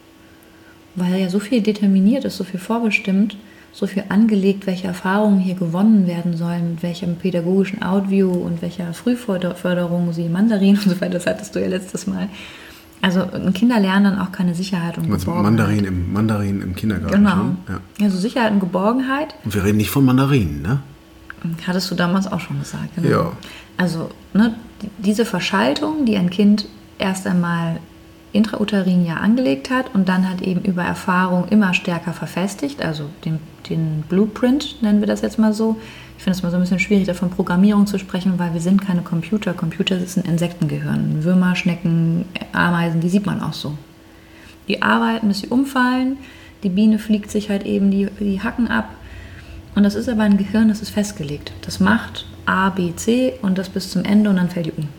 weil ja so viel determiniert ist, so viel vorbestimmt, so viel angelegt, welche Erfahrungen hier gewonnen werden sollen, mit welchem pädagogischen Outview und welcher Frühförderung sie Mandarin und so weiter, das hattest du ja letztes Mal. Also Kinder lernen dann auch keine Sicherheit und also Geborgenheit. Mandarin im, Mandarin im Kindergarten genau. schon? Ja. Also Sicherheit und Geborgenheit. Und wir reden nicht von Mandarinen, ne? Hattest du damals auch schon gesagt. Genau. Ja. Also ne, diese Verschaltung, die ein Kind erst einmal intrauterin ja angelegt hat und dann hat eben über Erfahrung immer stärker verfestigt, also den, den Blueprint nennen wir das jetzt mal so. Ich finde es mal so ein bisschen schwierig, davon Programmierung zu sprechen, weil wir sind keine Computer. Computer ist ein Insektengehirn. Würmer, Schnecken, Ameisen, die sieht man auch so. Die arbeiten, bis sie umfallen. Die Biene fliegt sich halt eben die, die Hacken ab. Und das ist aber ein Gehirn, das ist festgelegt. Das macht A, B, C und das bis zum Ende und dann fällt die um.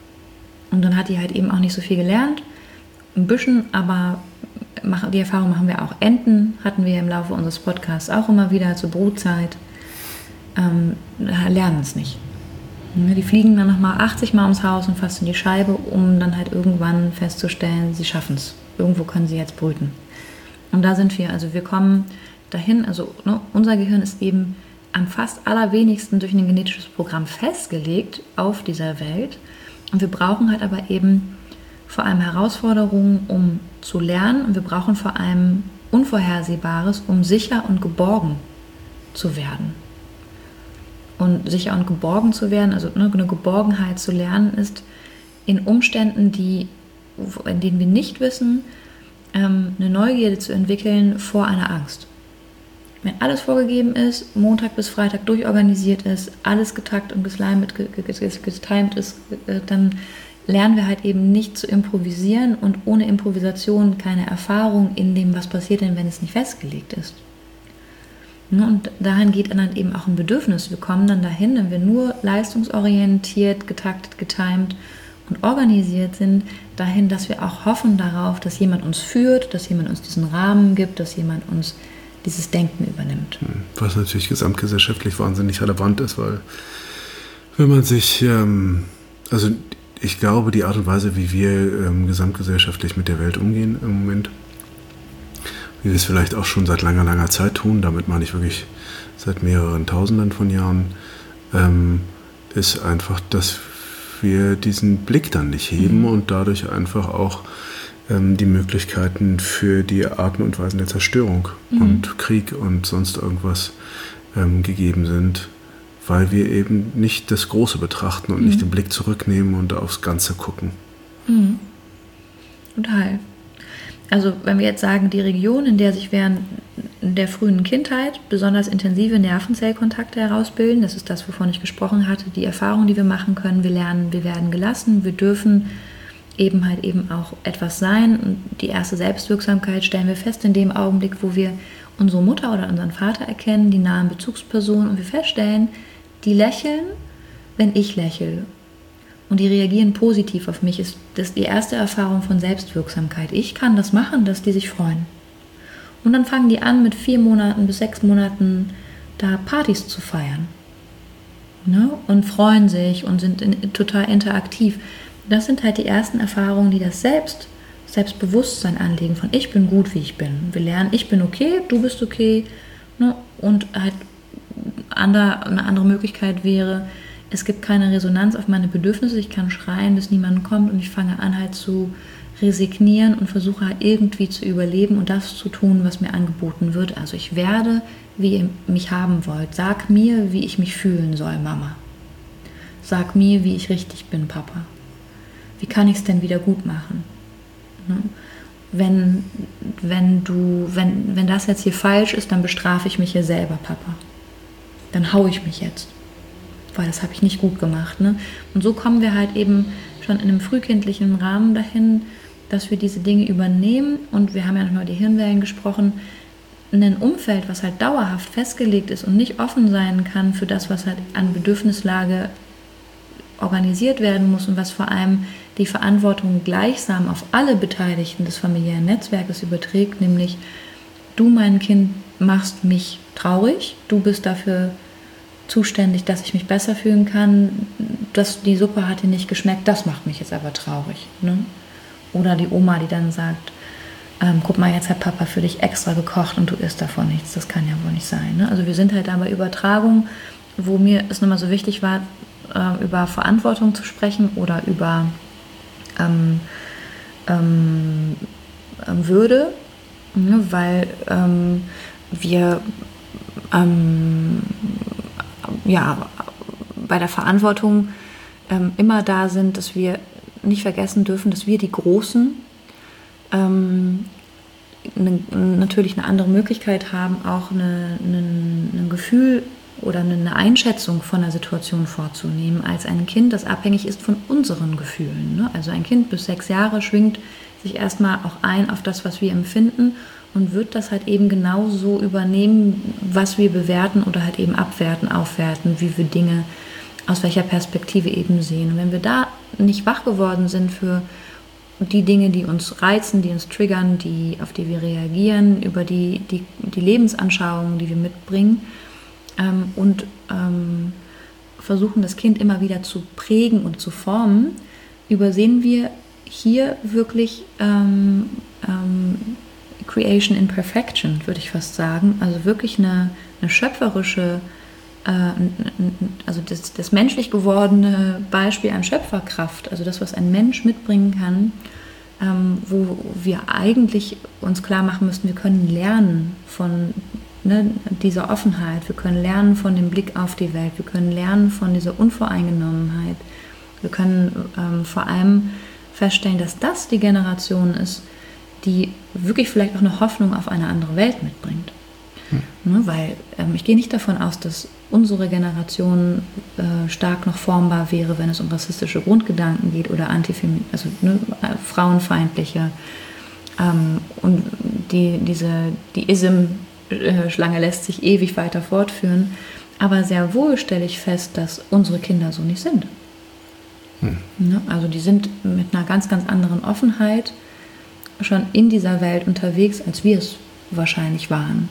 Und dann hat die halt eben auch nicht so viel gelernt. Ein bisschen, aber die Erfahrung machen wir auch. Enten hatten wir im Laufe unseres Podcasts auch immer wieder zur Brutzeit. Ähm, lernen es nicht. Die fliegen dann nochmal achtzig Mal ums Haus und fast in die Scheibe, um dann halt irgendwann festzustellen, sie schaffen es. Irgendwo können sie jetzt brüten. Und da sind wir, also wir kommen dahin, also ne, unser Gehirn ist eben am fast allerwenigsten durch ein genetisches Programm festgelegt auf dieser Welt. Und wir brauchen halt aber eben vor allem Herausforderungen, um zu lernen. Und wir brauchen vor allem Unvorhersehbares, um sicher und geborgen zu werden. Und sicher und geborgen zu werden, also ne, eine Geborgenheit zu lernen, ist in Umständen, die, in denen wir nicht wissen, ähm, eine Neugierde zu entwickeln vor einer Angst. Wenn alles vorgegeben ist, Montag bis Freitag durchorganisiert ist, alles getakt und getimed ist, dann lernen wir halt eben nicht zu improvisieren und ohne Improvisation keine Erfahrung in dem, was passiert denn, wenn es nicht festgelegt ist. Und dahin geht dann eben auch ein Bedürfnis. Wir kommen dann dahin, wenn wir nur leistungsorientiert, getaktet, getimed und organisiert sind, dahin, dass wir auch hoffen darauf, dass jemand uns führt, dass jemand uns diesen Rahmen gibt, dass jemand uns dieses Denken übernimmt. Was natürlich gesamtgesellschaftlich wahnsinnig relevant ist, weil wenn man sich, ähm, also ich glaube, die Art und Weise, wie wir ähm, gesamtgesellschaftlich mit der Welt umgehen im Moment, wie wir es vielleicht auch schon seit langer, langer Zeit tun, damit meine ich wirklich seit mehreren Tausenden von Jahren, ähm, ist einfach, dass wir diesen Blick dann nicht heben mhm. und dadurch einfach auch ähm, die Möglichkeiten für die Arten und Weisen der Zerstörung mhm. und Krieg und sonst irgendwas ähm, gegeben sind, weil wir eben nicht das Große betrachten und mhm. nicht den Blick zurücknehmen und aufs Ganze gucken. Mhm. Total. Also wenn wir jetzt sagen, die Region, in der sich während der frühen Kindheit besonders intensive Nervenzellkontakte herausbilden, das ist das, wovon ich gesprochen hatte, die Erfahrung, die wir machen können, wir lernen, wir werden gelassen, wir dürfen eben halt eben auch etwas sein. Und die erste Selbstwirksamkeit stellen wir fest in dem Augenblick, wo wir unsere Mutter oder unseren Vater erkennen, die nahen Bezugspersonen, und wir feststellen, die lächeln, wenn ich lächle. Und die reagieren positiv auf mich. Ist das die erste Erfahrung von Selbstwirksamkeit. Ich kann das machen, dass die sich freuen. Und dann fangen die an, mit vier Monaten bis sechs Monaten da Partys zu feiern. Ne? Und freuen sich und sind in, total interaktiv. Das sind halt die ersten Erfahrungen, die das Selbst, Selbstbewusstsein anlegen von ich bin gut, wie ich bin. Wir lernen, ich bin okay, du bist okay. Ne? Und halt andere, eine andere Möglichkeit wäre, es gibt keine Resonanz auf meine Bedürfnisse, ich kann schreien, bis niemand kommt, und ich fange an halt zu resignieren und versuche halt irgendwie zu überleben und das zu tun, was mir angeboten wird. Also ich werde, wie ihr mich haben wollt. Sag mir, wie ich mich fühlen soll, Mama. Sag mir, wie ich richtig bin, Papa. Wie kann ich es denn wieder gut machen? Ne? Wenn, wenn, du, wenn, wenn das jetzt hier falsch ist, dann bestrafe ich mich hier selber, Papa. Dann hau ich mich jetzt. Weil das habe ich nicht gut gemacht. Ne? Und so kommen wir halt eben schon in einem frühkindlichen Rahmen dahin, dass wir diese Dinge übernehmen, und wir haben ja noch über die Hirnwellen gesprochen, ein Umfeld, was halt dauerhaft festgelegt ist und nicht offen sein kann für das, was halt an Bedürfnislage organisiert werden muss und was vor allem die Verantwortung gleichsam auf alle Beteiligten des familiären Netzwerkes überträgt, nämlich du, mein Kind, machst mich traurig, du bist dafür zuständig, dass ich mich besser fühlen kann, dass die Suppe hat dir nicht geschmeckt, das macht mich jetzt aber traurig. Ne? Oder die Oma, die dann sagt, ähm, guck mal, jetzt hat Papa für dich extra gekocht und du isst davon nichts, das kann ja wohl nicht sein. Ne? Also wir sind halt da bei Übertragung, wo mir es nochmal so wichtig war, äh, über Verantwortung zu sprechen oder über ähm, ähm, Würde, ne? Weil ähm, wir ähm, ja, bei der Verantwortung ähm, immer da sind, dass wir nicht vergessen dürfen, dass wir die Großen ähm, ne, natürlich eine andere Möglichkeit haben, auch eine, eine, ein Gefühl oder eine Einschätzung von der Situation vorzunehmen, als ein Kind, das abhängig ist von unseren Gefühlen. Ne? Also ein Kind bis sechs Jahre schwingt sich erstmal auch ein auf das, was wir empfinden, und wird das halt eben genauso übernehmen, was wir bewerten oder halt eben abwerten, aufwerten, wie wir Dinge aus welcher Perspektive eben sehen. Und wenn wir da nicht wach geworden sind für die Dinge, die uns reizen, die uns triggern, die, auf die wir reagieren, über die, die, die Lebensanschauungen, die wir mitbringen, ähm, und ähm, versuchen, das Kind immer wieder zu prägen und zu formen, übersehen wir hier wirklich ähm, ähm, Creation in Perfection, würde ich fast sagen. Also wirklich eine, eine schöpferische, äh, also das, das menschlich gewordene Beispiel an Schöpferkraft, also das, was ein Mensch mitbringen kann, ähm, wo wir eigentlich uns klar machen müssten, wir können lernen von ne, dieser Offenheit, wir können lernen von dem Blick auf die Welt, wir können lernen von dieser Unvoreingenommenheit, wir können ähm, vor allem feststellen, dass das die Generation ist, die wirklich vielleicht auch eine Hoffnung auf eine andere Welt mitbringt. Hm. Ne, weil ähm, ich gehe nicht davon aus, dass unsere Generation äh, stark noch formbar wäre, wenn es um rassistische Grundgedanken geht oder antifemi- also ne, äh, frauenfeindliche. Ähm, und die, diese, die Ism-Schlange lässt sich ewig weiter fortführen. Aber sehr wohl stelle ich fest, dass unsere Kinder so nicht sind. Hm. Ne, also die sind mit einer ganz, ganz anderen Offenheit schon in dieser Welt unterwegs, als wir es wahrscheinlich waren.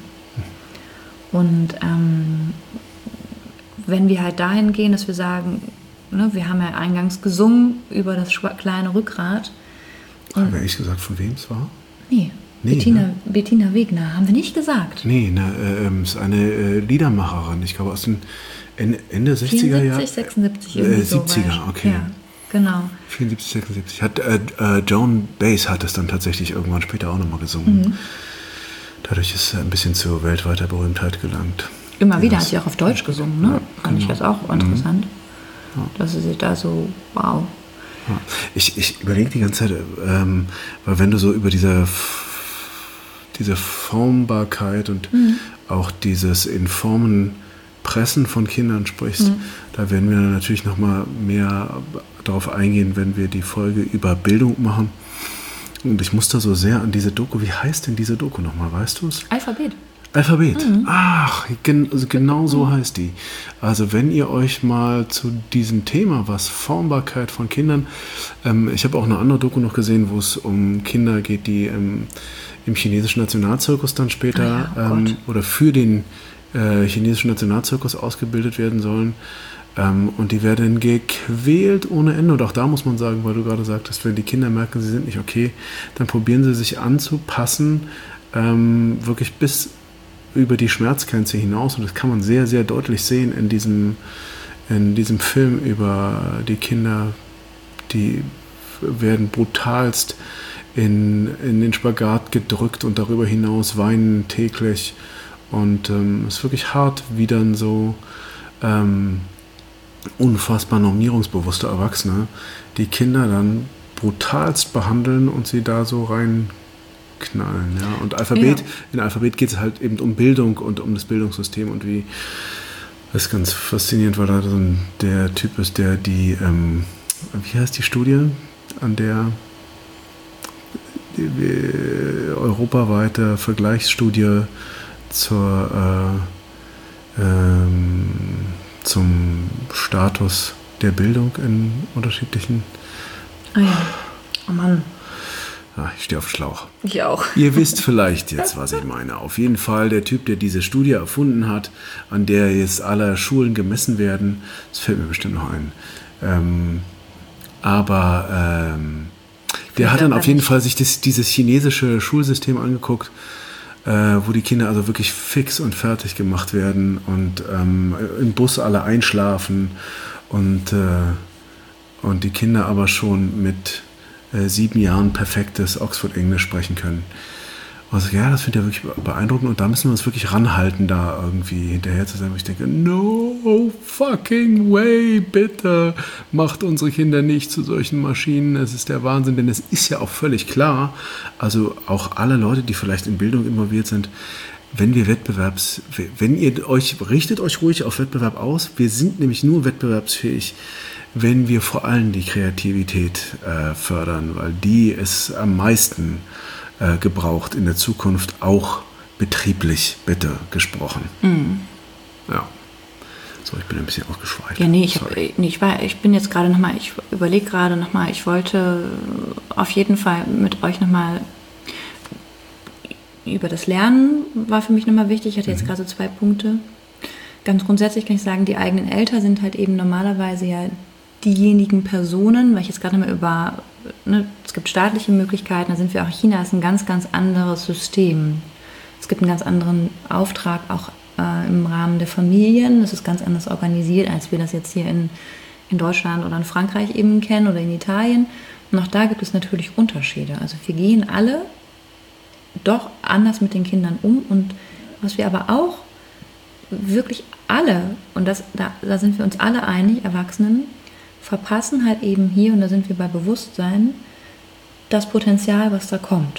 Und ähm, wenn wir halt dahin gehen, dass wir sagen, ne, wir haben ja eingangs gesungen über das kleine Rückgrat. Haben wir ehrlich gesagt, von wem es war? Nee, nee Bettina, ne? Bettina Wegner, haben wir nicht gesagt. Nee, ne, äh, ist eine äh, Liedermacherin, ich glaube aus den Ende, Ende sechziger Jahre. sechsundsiebzig, äh, siebziger, so okay. Ja. Genau. vierundsiebzig, sechsundsiebzig. Hat, äh, äh, Joan Baez hat es dann tatsächlich irgendwann später auch nochmal gesungen. Mhm. Dadurch ist er ein bisschen zur weltweiter Berühmtheit gelangt. Immer wieder hat sie auch auf Deutsch gesungen, ne? Ja, Fand genau. ich das auch interessant. Mhm. Ja. Dass sie da so, wow. Ja. Ich, ich überlege die ganze Zeit, ähm, weil wenn du so über diese, diese Formbarkeit und mhm. auch dieses in Formen Pressen von Kindern sprichst, mhm. da werden wir natürlich noch mal mehr darauf eingehen, wenn wir die Folge über Bildung machen. Und ich muss da so sehr an diese Doku, wie heißt denn diese Doku nochmal, weißt du es? Alphabet. Alphabet. Mhm. Ach, gen, also genau so heißt die. Also wenn ihr euch mal zu diesem Thema, was Formbarkeit von Kindern, ähm, ich habe auch eine andere Doku noch gesehen, wo es um Kinder geht, die ähm, im chinesischen Nationalzirkus dann später ah ja, oh ähm, oder für den äh, chinesischen Nationalzirkus ausgebildet werden sollen. Ähm, und die werden gequält ohne Ende. Und auch da muss man sagen, weil du gerade sagtest, wenn die Kinder merken, sie sind nicht okay, dann probieren sie sich anzupassen, ähm, wirklich bis über die Schmerzgrenze hinaus. Und das kann man sehr, sehr deutlich sehen in diesem, in diesem Film über die Kinder, die werden brutalst in, in den Spagat gedrückt und darüber hinaus weinen täglich. Und ähm, es ist wirklich hart, wie dann so ähm, unfassbar normierungsbewusste Erwachsene die Kinder dann brutalst behandeln und sie da so rein knallen, ja. Und Alphabet, ja. in Alphabet geht es halt eben um Bildung und um das Bildungssystem und wie, das ist ganz faszinierend, weil da so ein, der Typ ist, der die, ähm, wie heißt die Studie, an der die, die europaweite Vergleichsstudie zur, äh, ähm, zum Status der Bildung in unterschiedlichen... Ah ja, oh Mann. Ja, ich stehe auf Schlauch. Ich auch. Ihr wisst vielleicht jetzt, was ich meine. Auf jeden Fall der Typ, der diese Studie erfunden hat, an der jetzt alle Schulen gemessen werden, das fällt mir bestimmt noch ein. Ähm, aber ähm, der hat dann auf jeden Fall sich das, dieses chinesische Schulsystem angeguckt, äh, wo die Kinder also wirklich fix und fertig gemacht werden und ähm, im Bus alle einschlafen und, äh, und die Kinder aber schon mit sieben Jahren perfektes Oxford-Englisch sprechen können. Also ja, das finde ich ja wirklich beeindruckend und da müssen wir uns wirklich ranhalten, da irgendwie hinterher zu sein, wo ich denke, no fucking way, bitte macht unsere Kinder nicht zu solchen Maschinen, es ist der Wahnsinn, denn es ist ja auch völlig klar, also auch alle Leute, die vielleicht in Bildung involviert sind, wenn wir Wettbewerbs, wenn ihr euch, richtet euch ruhig auf Wettbewerb aus, wir sind nämlich nur wettbewerbsfähig, wenn wir vor allem die Kreativität äh, fördern, weil die ist am meisten äh, gebraucht in der Zukunft, auch betrieblich, bitte, gesprochen. Mhm. Ja. So, ich bin ein bisschen ausgeschweift. Ja, nee, ich, hab, nee, ich, war, ich bin jetzt gerade nochmal, ich überlege gerade nochmal, ich wollte auf jeden Fall mit euch nochmal über das Lernen, war für mich nochmal wichtig, ich hatte jetzt mhm. gerade so zwei Punkte. Ganz grundsätzlich kann ich sagen, die eigenen Eltern sind halt eben normalerweise ja diejenigen Personen, weil ich jetzt gerade mal über, ne, es gibt staatliche Möglichkeiten, da sind wir auch, China ist ein ganz, ganz anderes System. Es gibt einen ganz anderen Auftrag auch äh, im Rahmen der Familien, das ist ganz anders organisiert, als wir das jetzt hier in, in Deutschland oder in Frankreich eben kennen oder in Italien. Und auch da gibt es natürlich Unterschiede. Also wir gehen alle doch anders mit den Kindern um und was wir aber auch wirklich alle, und das, da, da sind wir uns alle einig, Erwachsenen, verpassen halt eben hier, und da sind wir bei Bewusstsein, das Potenzial, was da kommt.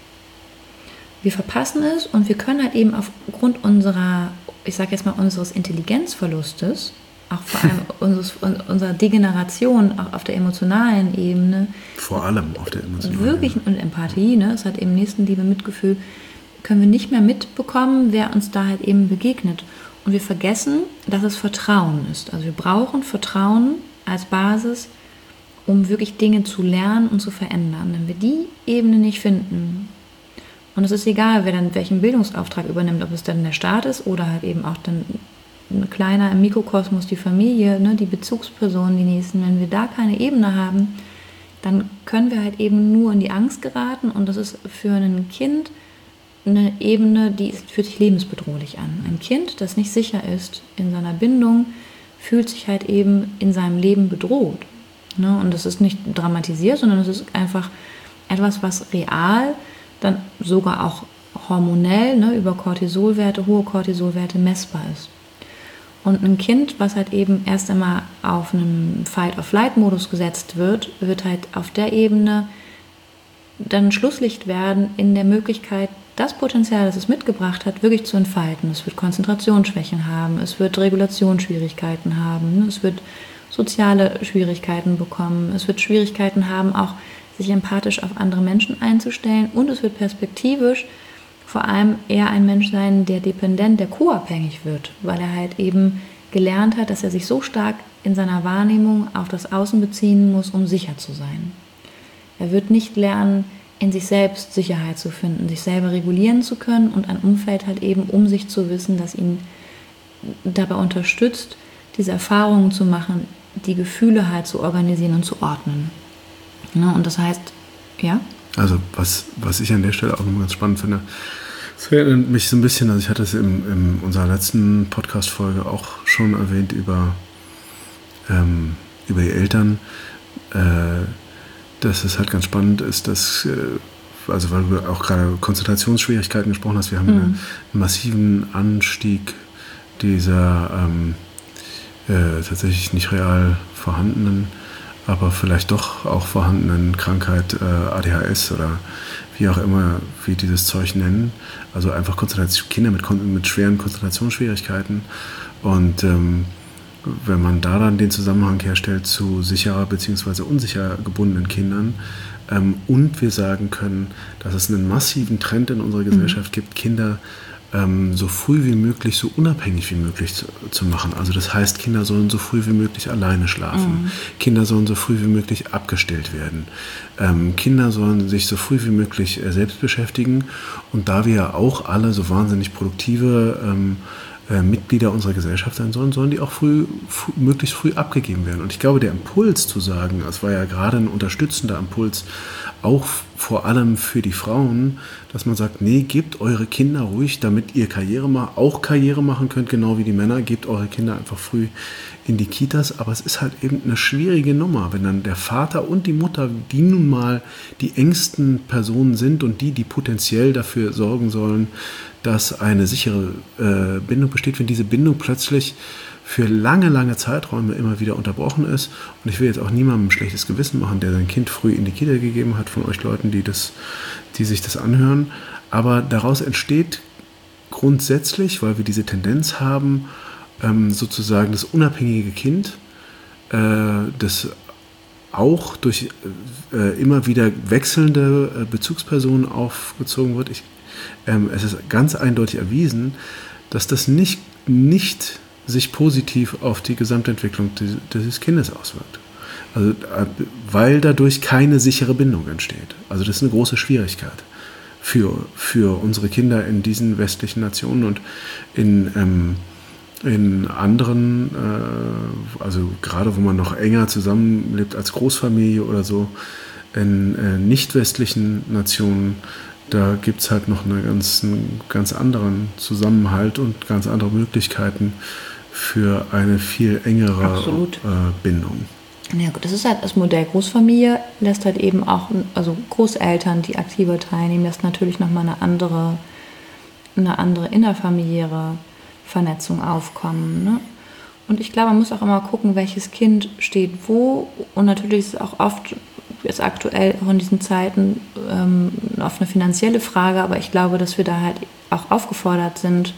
Wir verpassen es und wir können halt eben aufgrund unserer, ich sage jetzt mal, unseres Intelligenzverlustes, auch vor allem unseres, unserer Degeneration, auch auf der emotionalen Ebene. Vor allem auf der emotionalen wirklich, Ebene. Und Empathie, ne, es hat eben Nächstenliebe, Mitgefühl, können wir nicht mehr mitbekommen, wer uns da halt eben begegnet. Und wir vergessen, dass es Vertrauen ist. Also wir brauchen Vertrauen als Basis, um wirklich Dinge zu lernen und zu verändern. Wenn wir die Ebene nicht finden, und es ist egal, wer dann welchen Bildungsauftrag übernimmt, ob es dann der Staat ist oder halt eben auch dann ein kleiner im Mikrokosmos, die Familie, ne, die Bezugspersonen, die Nächsten, wenn wir da keine Ebene haben, dann können wir halt eben nur in die Angst geraten und das ist für ein Kind eine Ebene, die fühlt sich lebensbedrohlich an. Ein Kind, das nicht sicher ist in seiner Bindung, fühlt sich halt eben in seinem Leben bedroht. Ne? Und das ist nicht dramatisiert, sondern es ist einfach etwas, was real, dann sogar auch hormonell, ne, über Cortisolwerte, hohe Cortisolwerte messbar ist. Und ein Kind, was halt eben erst einmal auf einem Fight-or-Flight-Modus gesetzt wird, wird halt auf der Ebene dann Schlusslicht werden in der Möglichkeit, das Potenzial, das es mitgebracht hat, wirklich zu entfalten. Es wird Konzentrationsschwächen haben, es wird Regulationsschwierigkeiten haben, es wird soziale Schwierigkeiten bekommen. Es wird Schwierigkeiten haben, auch sich empathisch auf andere Menschen einzustellen. Und es wird perspektivisch vor allem eher ein Mensch sein, der dependent, der co-abhängig wird, weil er halt eben gelernt hat, dass er sich so stark in seiner Wahrnehmung auf das Außen beziehen muss, um sicher zu sein. Er wird nicht lernen, in sich selbst Sicherheit zu finden, sich selber regulieren zu können und ein Umfeld halt eben um sich zu wissen, das ihn dabei unterstützt, diese Erfahrungen zu machen, die Gefühle halt zu organisieren und zu ordnen. Ja, und das heißt, ja? Also was, was ich an der Stelle auch nochmal ganz spannend finde, es erinnert mich so ein bisschen, also ich hatte es in, in unserer letzten Podcast-Folge auch schon erwähnt über, ähm, über die Eltern, äh, dass es halt ganz spannend ist, dass, äh, also weil du auch gerade Konzentrationsschwierigkeiten gesprochen hast, wir haben mhm. einen massiven Anstieg dieser ähm, äh, tatsächlich nicht real vorhandenen, aber vielleicht doch auch vorhandenen Krankheit äh, A D H S oder wie auch immer wir dieses Zeug nennen. Also einfach Konzentration, Kinder mit, mit schweren Konzentrationsschwierigkeiten. Und ähm, wenn man da dann den Zusammenhang herstellt zu sicherer bzw. unsicher gebundenen Kindern ähm, und wir sagen können, dass es einen massiven Trend in unserer Gesellschaft mhm. gibt, Kinder ähm, so früh wie möglich, so unabhängig wie möglich zu, zu machen. Also das heißt, Kinder sollen so früh wie möglich alleine schlafen. Mhm. Kinder sollen so früh wie möglich abgestillt werden. Ähm, Kinder sollen sich so früh wie möglich äh, selbst beschäftigen. Und da wir ja auch alle so wahnsinnig produktive ähm, äh, Mitglieder unserer Gesellschaft sein sollen, sollen die auch früh, früh, möglichst früh abgegeben werden. Und ich glaube, der Impuls zu sagen, das war ja gerade ein unterstützender Impuls, auch vor allem für die Frauen, dass man sagt, nee, gebt eure Kinder ruhig, damit ihr Karriere ma- auch Karriere machen könnt, genau wie die Männer, gebt eure Kinder einfach früh in die Kitas. Aber es ist halt eben eine schwierige Nummer, wenn dann der Vater und die Mutter, die nun mal die engsten Personen sind und die, die potenziell dafür sorgen sollen, dass eine sichere äh, Bindung besteht, wenn diese Bindung plötzlich für lange, lange Zeiträume immer wieder unterbrochen ist. Und ich will jetzt auch niemandem ein schlechtes Gewissen machen, der sein Kind früh in die Kita gegeben hat, von euch Leuten, die, das, die sich das anhören. Aber daraus entsteht grundsätzlich, weil wir diese Tendenz haben, ähm, sozusagen das unabhängige Kind, äh, das auch durch äh, immer wieder wechselnde äh, Bezugspersonen aufgezogen wird. Ich, ähm, es ist ganz eindeutig erwiesen, dass das nicht, nicht sich positiv auf die Gesamtentwicklung des, des Kindes auswirkt. Also, weil dadurch keine sichere Bindung entsteht. Also das ist eine große Schwierigkeit für, für unsere Kinder in diesen westlichen Nationen und in, ähm, in anderen, äh, also gerade wo man noch enger zusammenlebt als Großfamilie oder so, in äh, nicht westlichen Nationen, da gibt es halt noch eine ganz, einen ganz anderen Zusammenhalt und ganz andere Möglichkeiten für eine viel engere äh, Bindung. Ja gut, das ist halt das Modell Großfamilie, lässt halt eben auch, also Großeltern, die aktiver teilnehmen, lässt natürlich nochmal eine andere, eine andere innerfamiliäre Vernetzung aufkommen. Ne? Und ich glaube, man muss auch immer gucken, welches Kind steht wo. Und natürlich ist es auch oft, jetzt aktuell auch in diesen Zeiten, ähm, oft eine finanzielle Frage, aber ich glaube, dass wir da halt auch aufgefordert sind,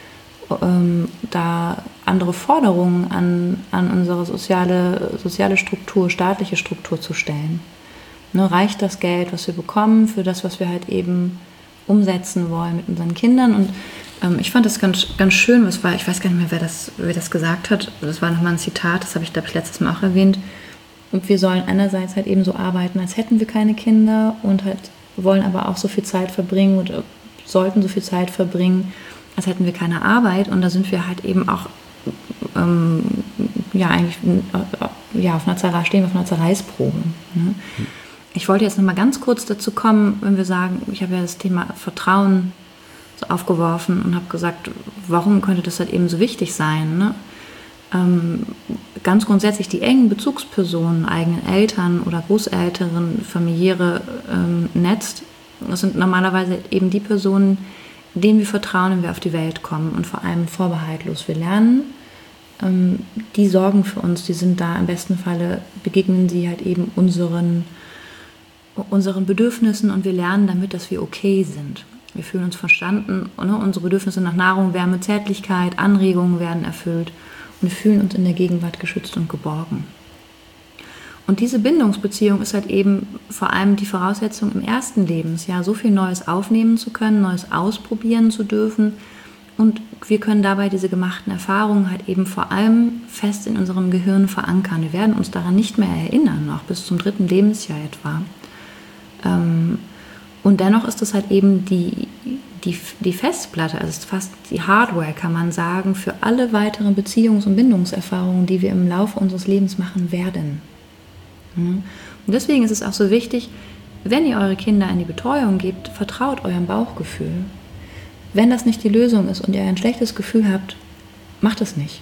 ähm, da andere Forderungen an, an unsere soziale, soziale Struktur, staatliche Struktur zu stellen. Ne, reicht das Geld, was wir bekommen, für das, was wir halt eben umsetzen wollen mit unseren Kindern? Und ähm, ich fand das ganz, ganz schön, was war, ich weiß gar nicht mehr, wer das, wer das gesagt hat, das war nochmal ein Zitat, das habe ich, glaube ich, letztes Mal auch erwähnt. Und wir sollen einerseits halt eben so arbeiten, als hätten wir keine Kinder und halt wollen aber auch so viel Zeit verbringen oder sollten so viel Zeit verbringen, als hätten wir keine Arbeit. Und da sind wir halt eben auch ähm, ja eigentlich äh, ja, auf einer Zerre- stehen wir auf einer Zerreißprobe. Ne? Ich wollte jetzt noch mal ganz kurz dazu kommen, wenn wir sagen, ich habe ja das Thema Vertrauen so aufgeworfen und habe gesagt, warum könnte das halt eben so wichtig sein? Ne? Ähm, ganz grundsätzlich die engen Bezugspersonen, eigenen Eltern oder Großeltern, familiäre ähm, Netz, das sind normalerweise eben die Personen, denen wir vertrauen, wenn wir auf die Welt kommen und vor allem vorbehaltlos. Wir lernen, ähm, die sorgen für uns, die sind da, im besten Falle begegnen sie halt eben unseren, unseren Bedürfnissen und wir lernen damit, dass wir okay sind. Wir fühlen uns verstanden, ne? Unsere Bedürfnisse nach Nahrung, Wärme, Zärtlichkeit, Anregungen werden erfüllt und fühlen uns in der Gegenwart geschützt und geborgen. Und diese Bindungsbeziehung ist halt eben vor allem die Voraussetzung im ersten Lebensjahr, so viel Neues aufnehmen zu können, Neues ausprobieren zu dürfen. Und wir können dabei diese gemachten Erfahrungen halt eben vor allem fest in unserem Gehirn verankern. Wir werden uns daran nicht mehr erinnern, auch bis zum dritten Lebensjahr etwa. Und dennoch ist es halt eben die, die, die Festplatte, also es ist fast die Hardware, kann man sagen, für alle weiteren Beziehungs- und Bindungserfahrungen, die wir im Laufe unseres Lebens machen werden. Und deswegen ist es auch so wichtig, wenn ihr eure Kinder in die Betreuung gebt, vertraut eurem Bauchgefühl. Wenn das nicht die Lösung ist und ihr ein schlechtes Gefühl habt, macht es nicht.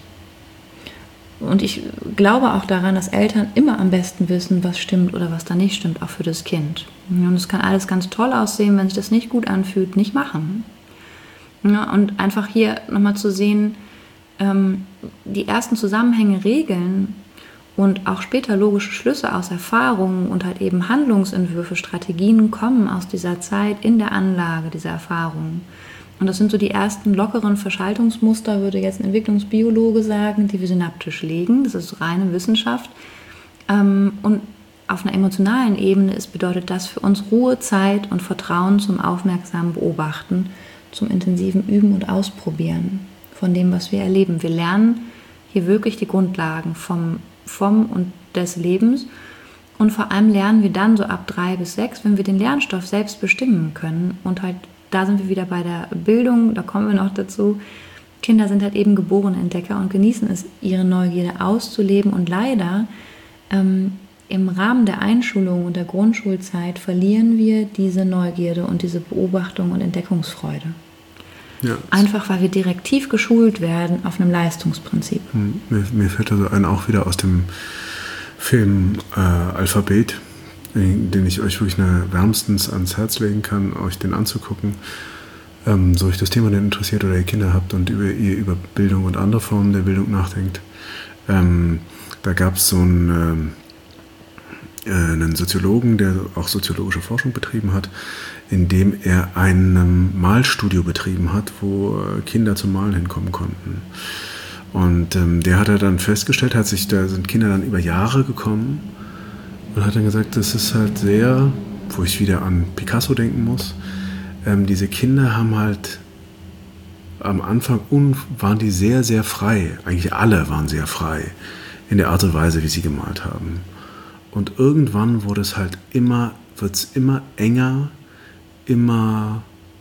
Und ich glaube auch daran, dass Eltern immer am besten wissen, was stimmt oder was da nicht stimmt, auch für das Kind. Und es kann alles ganz toll aussehen, wenn sich das nicht gut anfühlt, nicht machen. Ja, und einfach hier nochmal zu sehen, ähm, die ersten Zusammenhänge regeln und auch später logische Schlüsse aus Erfahrungen und halt eben Handlungsentwürfe, Strategien kommen aus dieser Zeit in der Anlage dieser Erfahrungen. Und das sind so die ersten lockeren Verschaltungsmuster, würde jetzt ein Entwicklungsbiologe sagen, die wir synaptisch legen. Das ist reine Wissenschaft. Und auf einer emotionalen Ebene ist, bedeutet das für uns Ruhe, Zeit und Vertrauen zum aufmerksamen Beobachten, zum intensiven Üben und Ausprobieren von dem, was wir erleben. Wir lernen hier wirklich die Grundlagen vom vom und des Lebens und vor allem lernen wir dann so ab drei bis sechs, wenn wir den Lernstoff selbst bestimmen können und halt, da sind wir wieder bei der Bildung, da kommen wir noch dazu, Kinder sind halt eben geborene Entdecker und genießen es, ihre Neugierde auszuleben und leider ähm, im Rahmen der Einschulung und der Grundschulzeit verlieren wir diese Neugierde und diese Beobachtung und Entdeckungsfreude. Ja. Einfach, weil wir direktiv geschult werden auf einem Leistungsprinzip. Mir, mir fällt also ein, auch wieder aus dem Film äh, Alphabet, den, den ich euch wirklich eine wärmstens ans Herz legen kann, euch den anzugucken. Ähm, so euch das Thema denn interessiert oder ihr Kinder habt und über, ihr über Bildung und andere Formen der Bildung nachdenkt. Ähm, da gab es so einen, äh, einen Soziologen, der auch soziologische Forschung betrieben hat, indem er ein Malstudio betrieben hat, wo Kinder zum Malen hinkommen konnten. Und ähm, der hat er dann festgestellt, hat sich, da sind Kinder dann über Jahre gekommen und hat dann gesagt, das ist halt sehr, wo ich wieder an Picasso denken muss, ähm, diese Kinder haben halt am Anfang un, waren die sehr, sehr frei, eigentlich alle waren sehr frei in der Art und Weise, wie sie gemalt haben. Und irgendwann wurde es halt immer, wird es immer enger, immer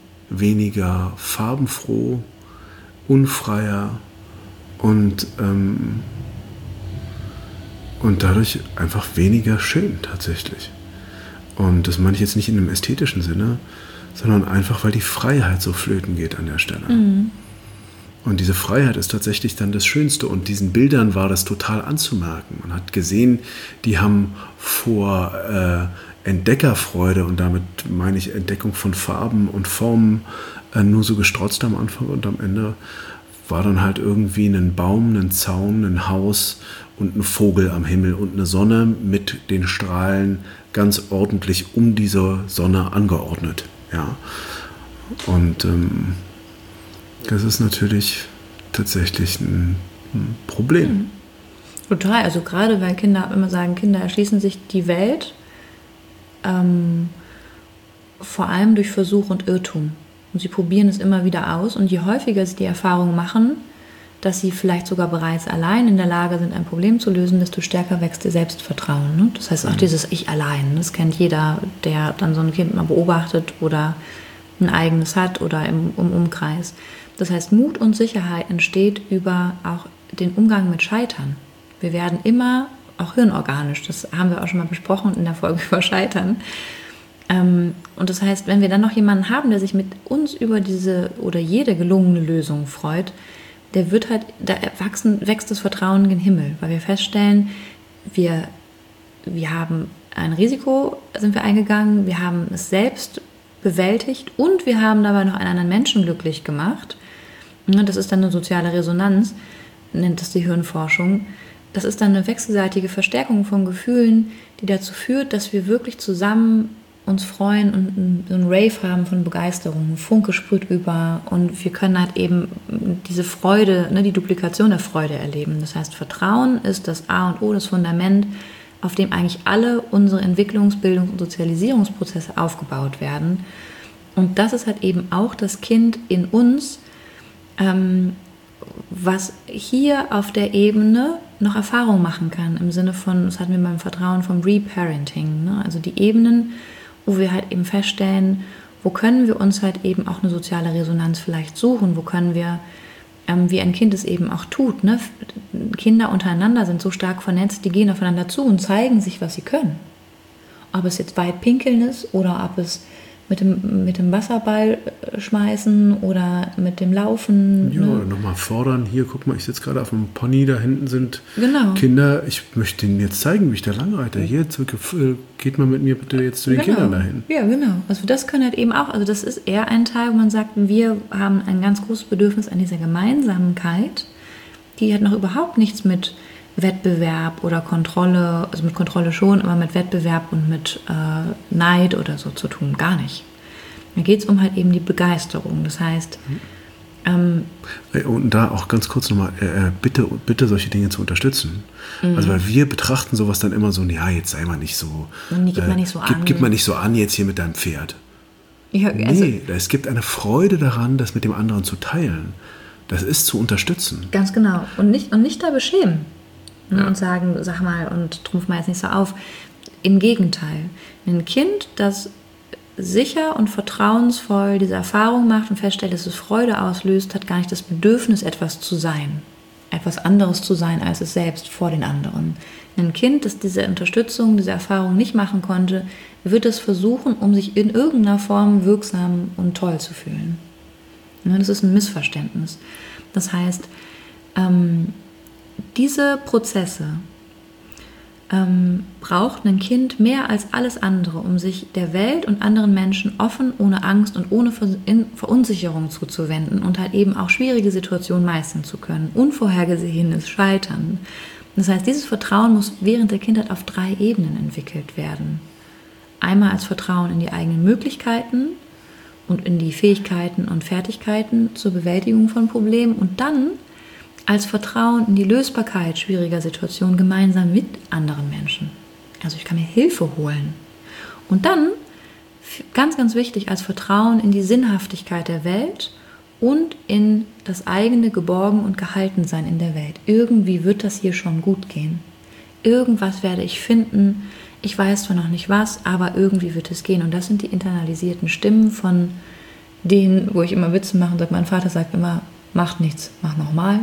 weniger farbenfroh, unfreier und, ähm, und dadurch einfach weniger schön tatsächlich. Und das meine ich jetzt nicht in einem ästhetischen Sinne, sondern einfach, weil die Freiheit so flöten geht an der Stelle. Mhm. Und diese Freiheit ist tatsächlich dann das Schönste. Und diesen Bildern war das total anzumerken. Man hat gesehen, die haben vor äh, Entdeckerfreude, und damit meine ich Entdeckung von Farben und Formen, äh, nur so gestrotzt am Anfang, und am Ende war dann halt irgendwie ein Baum, ein Zaun, ein Haus und ein Vogel am Himmel und eine Sonne mit den Strahlen ganz ordentlich um diese Sonne angeordnet. Ja. Und ähm, das ist natürlich tatsächlich ein, ein Problem. Mhm. Total, also gerade weil Kinder immer sagen, Kinder erschließen sich die Welt ähm, vor allem durch Versuch und Irrtum. Und sie probieren es immer wieder aus, und je häufiger sie die Erfahrung machen, dass sie vielleicht sogar bereits allein in der Lage sind, ein Problem zu lösen, desto stärker wächst ihr Selbstvertrauen. Ne? Das heißt auch mhm. dieses Ich allein, das kennt jeder, der dann so ein Kind mal beobachtet oder ein eigenes hat oder im, im Umkreis. Das heißt, Mut und Sicherheit entsteht über auch den Umgang mit Scheitern. Wir werden immer, auch hirnorganisch, das haben wir auch schon mal besprochen in der Folge über Scheitern. Ähm, und das heißt, wenn wir dann noch jemanden haben, der sich mit uns über diese oder jede gelungene Lösung freut, der wird halt, da wachsen, wächst das Vertrauen in den Himmel, weil wir feststellen, wir, wir haben ein Risiko, sind wir eingegangen, wir haben es selbst bewältigt und wir haben dabei noch einen anderen Menschen glücklich gemacht. Das ist dann eine soziale Resonanz, nennt das die Hirnforschung. Das ist dann eine wechselseitige Verstärkung von Gefühlen, die dazu führt, dass wir wirklich zusammen uns freuen und so einen Rave haben von Begeisterung, Funke sprüht über und wir können halt eben diese Freude, ne, die Duplikation der Freude erleben. Das heißt, Vertrauen ist das A und O, das Fundament, auf dem eigentlich alle unsere Entwicklungs-, Bildungs- und Sozialisierungsprozesse aufgebaut werden. Und das ist halt eben auch das Kind in uns, ähm, was hier auf der Ebene noch Erfahrung machen kann, im Sinne von, das hatten wir beim Vertrauen vom Reparenting, ne? Also die Ebenen, wo wir halt eben feststellen, wo können wir uns halt eben auch eine soziale Resonanz vielleicht suchen, wo können wir, ähm, wie ein Kind es eben auch tut, ne? Kinder untereinander sind so stark vernetzt, die gehen aufeinander zu und zeigen sich, was sie können. Ob es jetzt weit pinkeln ist oder ob es mit dem, mit dem Wasserball schmeißen oder mit dem Laufen. Ja, ne? Oder nochmal fordern. Hier, guck mal, ich sitze gerade auf einem Pony, da hinten sind genau. Kinder. Ich möchte Ihnen jetzt zeigen, wie ich da langreite. Hier, geht mal mit mir bitte jetzt zu den genau. Kindern dahin. Ja, genau. Also das können halt eben auch, also das ist eher ein Teil, wo man sagt, wir haben ein ganz großes Bedürfnis an dieser Gemeinsamkeit, die hat noch überhaupt nichts mit Wettbewerb oder Kontrolle, also mit Kontrolle schon, aber mit Wettbewerb und mit äh, Neid oder so zu tun, gar nicht. Da geht es um halt eben die Begeisterung. Das heißt, ähm, und da auch ganz kurz nochmal, äh, bitte, bitte solche Dinge zu unterstützen. Mhm. Also weil wir betrachten sowas dann immer so, ja, jetzt sei mal nicht so, gib äh, mal nicht so gib, an. Gib mal nicht so an jetzt hier mit deinem Pferd. Ja, also, nee, es gibt eine Freude daran, das mit dem anderen zu teilen. Das ist zu unterstützen. Ganz genau. Und nicht, und nicht da beschämen. Ja. Und sagen, sag mal, und trumpf mal jetzt nicht so auf. Im Gegenteil. Ein Kind, das sicher und vertrauensvoll diese Erfahrung macht und feststellt, dass es Freude auslöst, hat gar nicht das Bedürfnis, etwas zu sein. Etwas anderes zu sein als es selbst vor den anderen. Ein Kind, das diese Unterstützung, diese Erfahrung nicht machen konnte, wird es versuchen, um sich in irgendeiner Form wirksam und toll zu fühlen. Das ist ein Missverständnis. Das heißt, ähm, diese Prozesse ähm, braucht ein Kind mehr als alles andere, um sich der Welt und anderen Menschen offen, ohne Angst und ohne Verunsicherung zuzuwenden und halt eben auch schwierige Situationen meistern zu können. Unvorhergesehenes Scheitern. Das heißt, dieses Vertrauen muss während der Kindheit auf drei Ebenen entwickelt werden. Einmal als Vertrauen in die eigenen Möglichkeiten und in die Fähigkeiten und Fertigkeiten zur Bewältigung von Problemen und dann als Vertrauen in die Lösbarkeit schwieriger Situationen gemeinsam mit anderen Menschen. Also ich kann mir Hilfe holen. Und dann, ganz, ganz wichtig, als Vertrauen in die Sinnhaftigkeit der Welt und in das eigene Geborgen und Gehaltensein in der Welt. Irgendwie wird das hier schon gut gehen. Irgendwas werde ich finden. Ich weiß zwar noch nicht was, aber irgendwie wird es gehen. Und das sind die internalisierten Stimmen von denen, wo ich immer Witze mache und sage, mein Vater sagt immer, macht nichts, mach nochmal.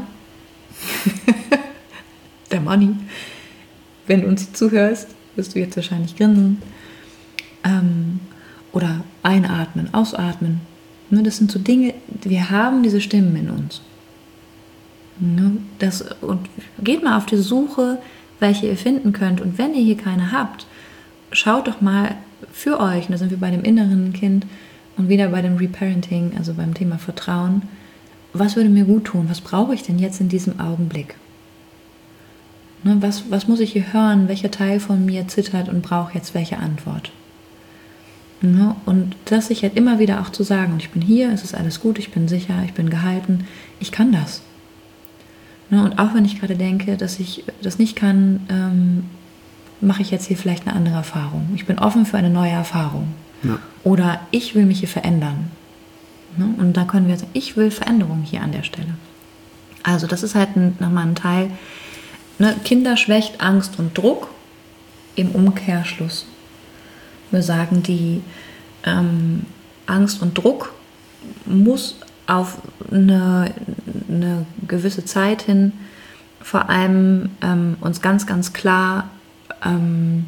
Der Manni. Wenn du uns zuhörst, wirst du jetzt wahrscheinlich grinsen. Ähm, oder einatmen, ausatmen. Ne, das sind so Dinge, wir haben diese Stimmen in uns. Ne, das, und geht mal auf die Suche, welche ihr finden könnt. Und wenn ihr hier keine habt, schaut doch mal für euch, und da sind wir bei dem inneren Kind und wieder bei dem Reparenting, also beim Thema Vertrauen, was würde mir gut tun? Was brauche ich denn jetzt in diesem Augenblick? Ne, was, was muss ich hier hören? Welcher Teil von mir zittert und braucht jetzt welche Antwort? Ne, und das sich halt immer wieder auch zu sagen, und ich bin hier, es ist alles gut, ich bin sicher, ich bin gehalten, ich kann das. Ne, und auch wenn ich gerade denke, dass ich das nicht kann, ähm, mache ich jetzt hier vielleicht eine andere Erfahrung. Ich bin offen für eine neue Erfahrung. Ja. Oder ich will mich hier verändern. Und da können wir sagen, ich will Veränderung hier an der Stelle. Also das ist halt ein, nochmal ein Teil. Ne? Kinder schwächt Angst und Druck im Umkehrschluss. Wir sagen, die ähm, Angst und Druck muss auf eine, eine gewisse Zeit hin vor allem ähm, uns ganz, ganz klar ähm,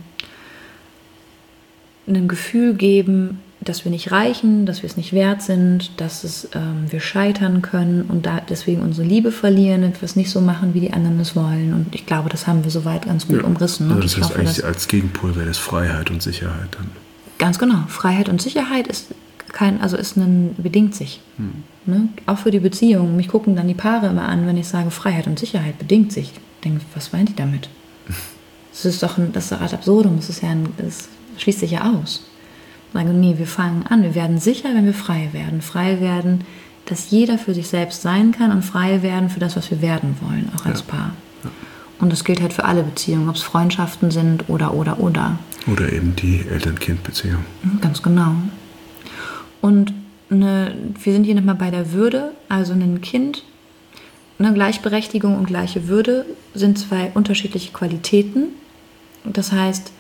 ein Gefühl geben, dass wir nicht reichen, dass wir es nicht wert sind, dass es, ähm, wir scheitern können und da deswegen unsere Liebe verlieren, wenn wir es nicht so machen, wie die anderen es wollen. Und ich glaube, das haben wir soweit ganz gut ja. umrissen. Also das ich heißt hoffe, eigentlich als Gegenpol wäre das Freiheit und Sicherheit dann. Ganz genau. Freiheit und Sicherheit ist kein, also ist ein, bedingt sich. Hm. Ne? Auch für die Beziehung. Mich gucken dann die Paare immer an, wenn ich sage, Freiheit und Sicherheit bedingt sich. Ich denke, was meint die damit? Das ist doch ein, das ist eine Art Absurdum. Das ist ja ein, das schließt sich ja aus. Sagen, nee, wir fangen an, wir werden sicher, wenn wir frei werden. Frei werden, dass jeder für sich selbst sein kann und frei werden für das, was wir werden wollen, auch als ja. Paar. Ja. Und das gilt halt für alle Beziehungen, ob es Freundschaften sind oder, oder, oder. Oder eben die Eltern-Kind-Beziehung. Ganz genau. Und eine, wir sind hier nochmal bei der Würde, also ein Kind, eine Gleichberechtigung und gleiche Würde sind zwei unterschiedliche Qualitäten. Das heißt,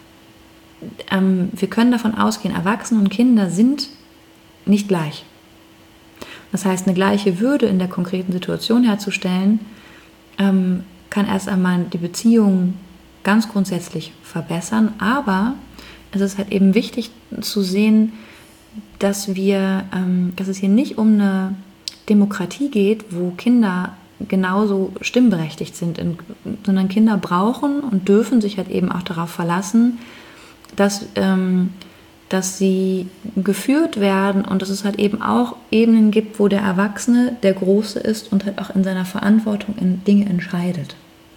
ähm, wir können davon ausgehen, Erwachsene und Kinder sind nicht gleich. Das heißt, eine gleiche Würde in der konkreten Situation herzustellen, ähm, kann erst einmal die Beziehung ganz grundsätzlich verbessern, aber es ist halt eben wichtig zu sehen, dass wir, ähm, dass es hier nicht um eine Demokratie geht, wo Kinder genauso stimmberechtigt sind, in, sondern Kinder brauchen und dürfen sich halt eben auch darauf verlassen, dass, ähm, dass sie geführt werden und dass es halt eben auch Ebenen gibt, wo der Erwachsene der Große ist und halt auch in seiner Verantwortung in Dinge entscheidet.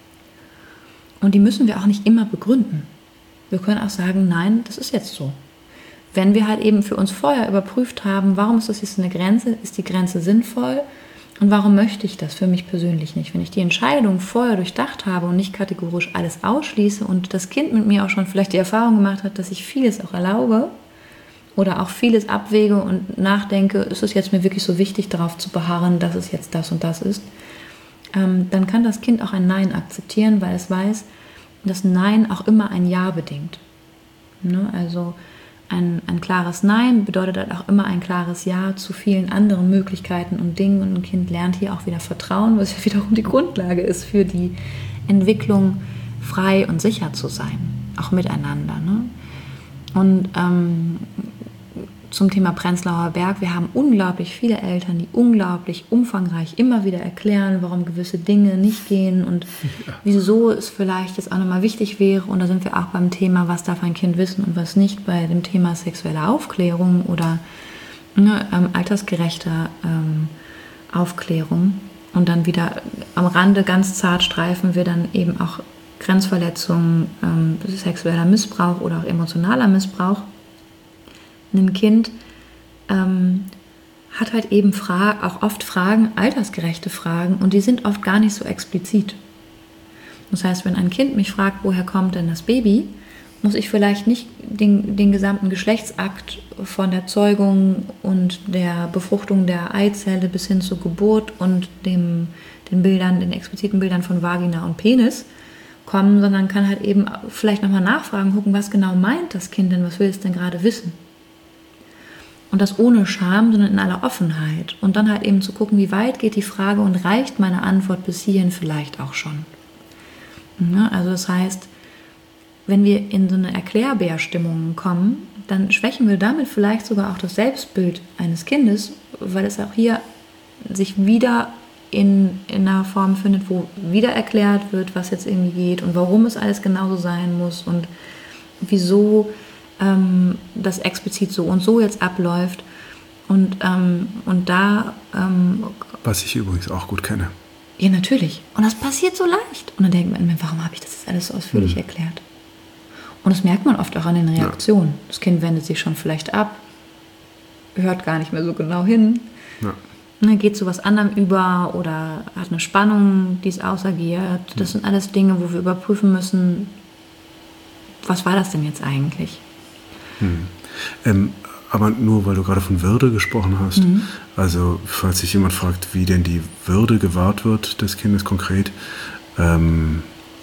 Und die müssen wir auch nicht immer begründen. Wir können auch sagen, nein, das ist jetzt so. Wenn wir halt eben für uns vorher überprüft haben, warum ist das jetzt eine Grenze, ist die Grenze sinnvoll und warum möchte ich das für mich persönlich nicht? Wenn ich die Entscheidung vorher durchdacht habe und nicht kategorisch alles ausschließe und das Kind mit mir auch schon vielleicht die Erfahrung gemacht hat, dass ich vieles auch erlaube oder auch vieles abwäge und nachdenke, ist es jetzt mir wirklich so wichtig, darauf zu beharren, dass es jetzt das und das ist, ähm, dann kann das Kind auch ein Nein akzeptieren, weil es weiß, dass Nein auch immer ein Ja bedingt. Ne? Also Ein, ein klares Nein bedeutet halt auch immer ein klares Ja zu vielen anderen Möglichkeiten und Dingen. Und ein Kind lernt hier auch wieder Vertrauen, was ja wiederum die Grundlage ist für die Entwicklung, frei und sicher zu sein, auch miteinander. Ne? Und ähm, zum Thema Prenzlauer Berg, wir haben unglaublich viele Eltern, die unglaublich umfangreich immer wieder erklären, warum gewisse Dinge nicht gehen und ja. wieso es vielleicht jetzt auch nochmal wichtig wäre. Und da sind wir auch beim Thema, was darf ein Kind wissen und was nicht, bei dem Thema sexuelle Aufklärung oder ne, ähm, altersgerechter ähm, Aufklärung. Und dann wieder am Rande ganz zart streifen wir dann eben auch Grenzverletzungen, ähm, sexueller Missbrauch oder auch emotionaler Missbrauch. Ein Kind ähm, hat halt eben Fra- auch oft Fragen, altersgerechte Fragen, und die sind oft gar nicht so explizit. Das heißt, wenn ein Kind mich fragt, woher kommt denn das Baby, muss ich vielleicht nicht den, den gesamten Geschlechtsakt von der Zeugung und der Befruchtung der Eizelle bis hin zur Geburt und dem, den Bildern, den expliziten Bildern von Vagina und Penis kommen, sondern kann halt eben vielleicht nochmal nachfragen, gucken, was genau meint das Kind denn, was will es denn gerade wissen? Und das ohne Scham, sondern in aller Offenheit. Und dann halt eben zu gucken, wie weit geht die Frage und reicht meine Antwort bis hierhin vielleicht auch schon. Ja, also das heißt, wenn wir in so eine Erklärbärstimmung kommen, dann schwächen wir damit vielleicht sogar auch das Selbstbild eines Kindes, weil es auch hier sich wieder in, in einer Form findet, wo wieder erklärt wird, was jetzt irgendwie geht und warum es alles genauso sein muss und wieso ähm, das explizit so und so jetzt abläuft. Und, ähm, und da... Ähm, was ich übrigens auch gut kenne. Ja, natürlich. Und das passiert so leicht. Und dann denkt man, warum habe ich das jetzt alles so ausführlich hm. erklärt? Und das merkt man oft auch an den Reaktionen. Ja. Das Kind wendet sich schon vielleicht ab, hört gar nicht mehr so genau hin, ja. ne, geht zu was anderem über oder hat eine Spannung, die es ausagiert. Das hm. sind alles Dinge, wo wir überprüfen müssen, was war das denn jetzt eigentlich? Hm. Ähm, aber nur, weil du gerade von Würde gesprochen hast, mhm. also falls sich jemand fragt, wie denn die Würde gewahrt wird des Kindes konkret, ähm,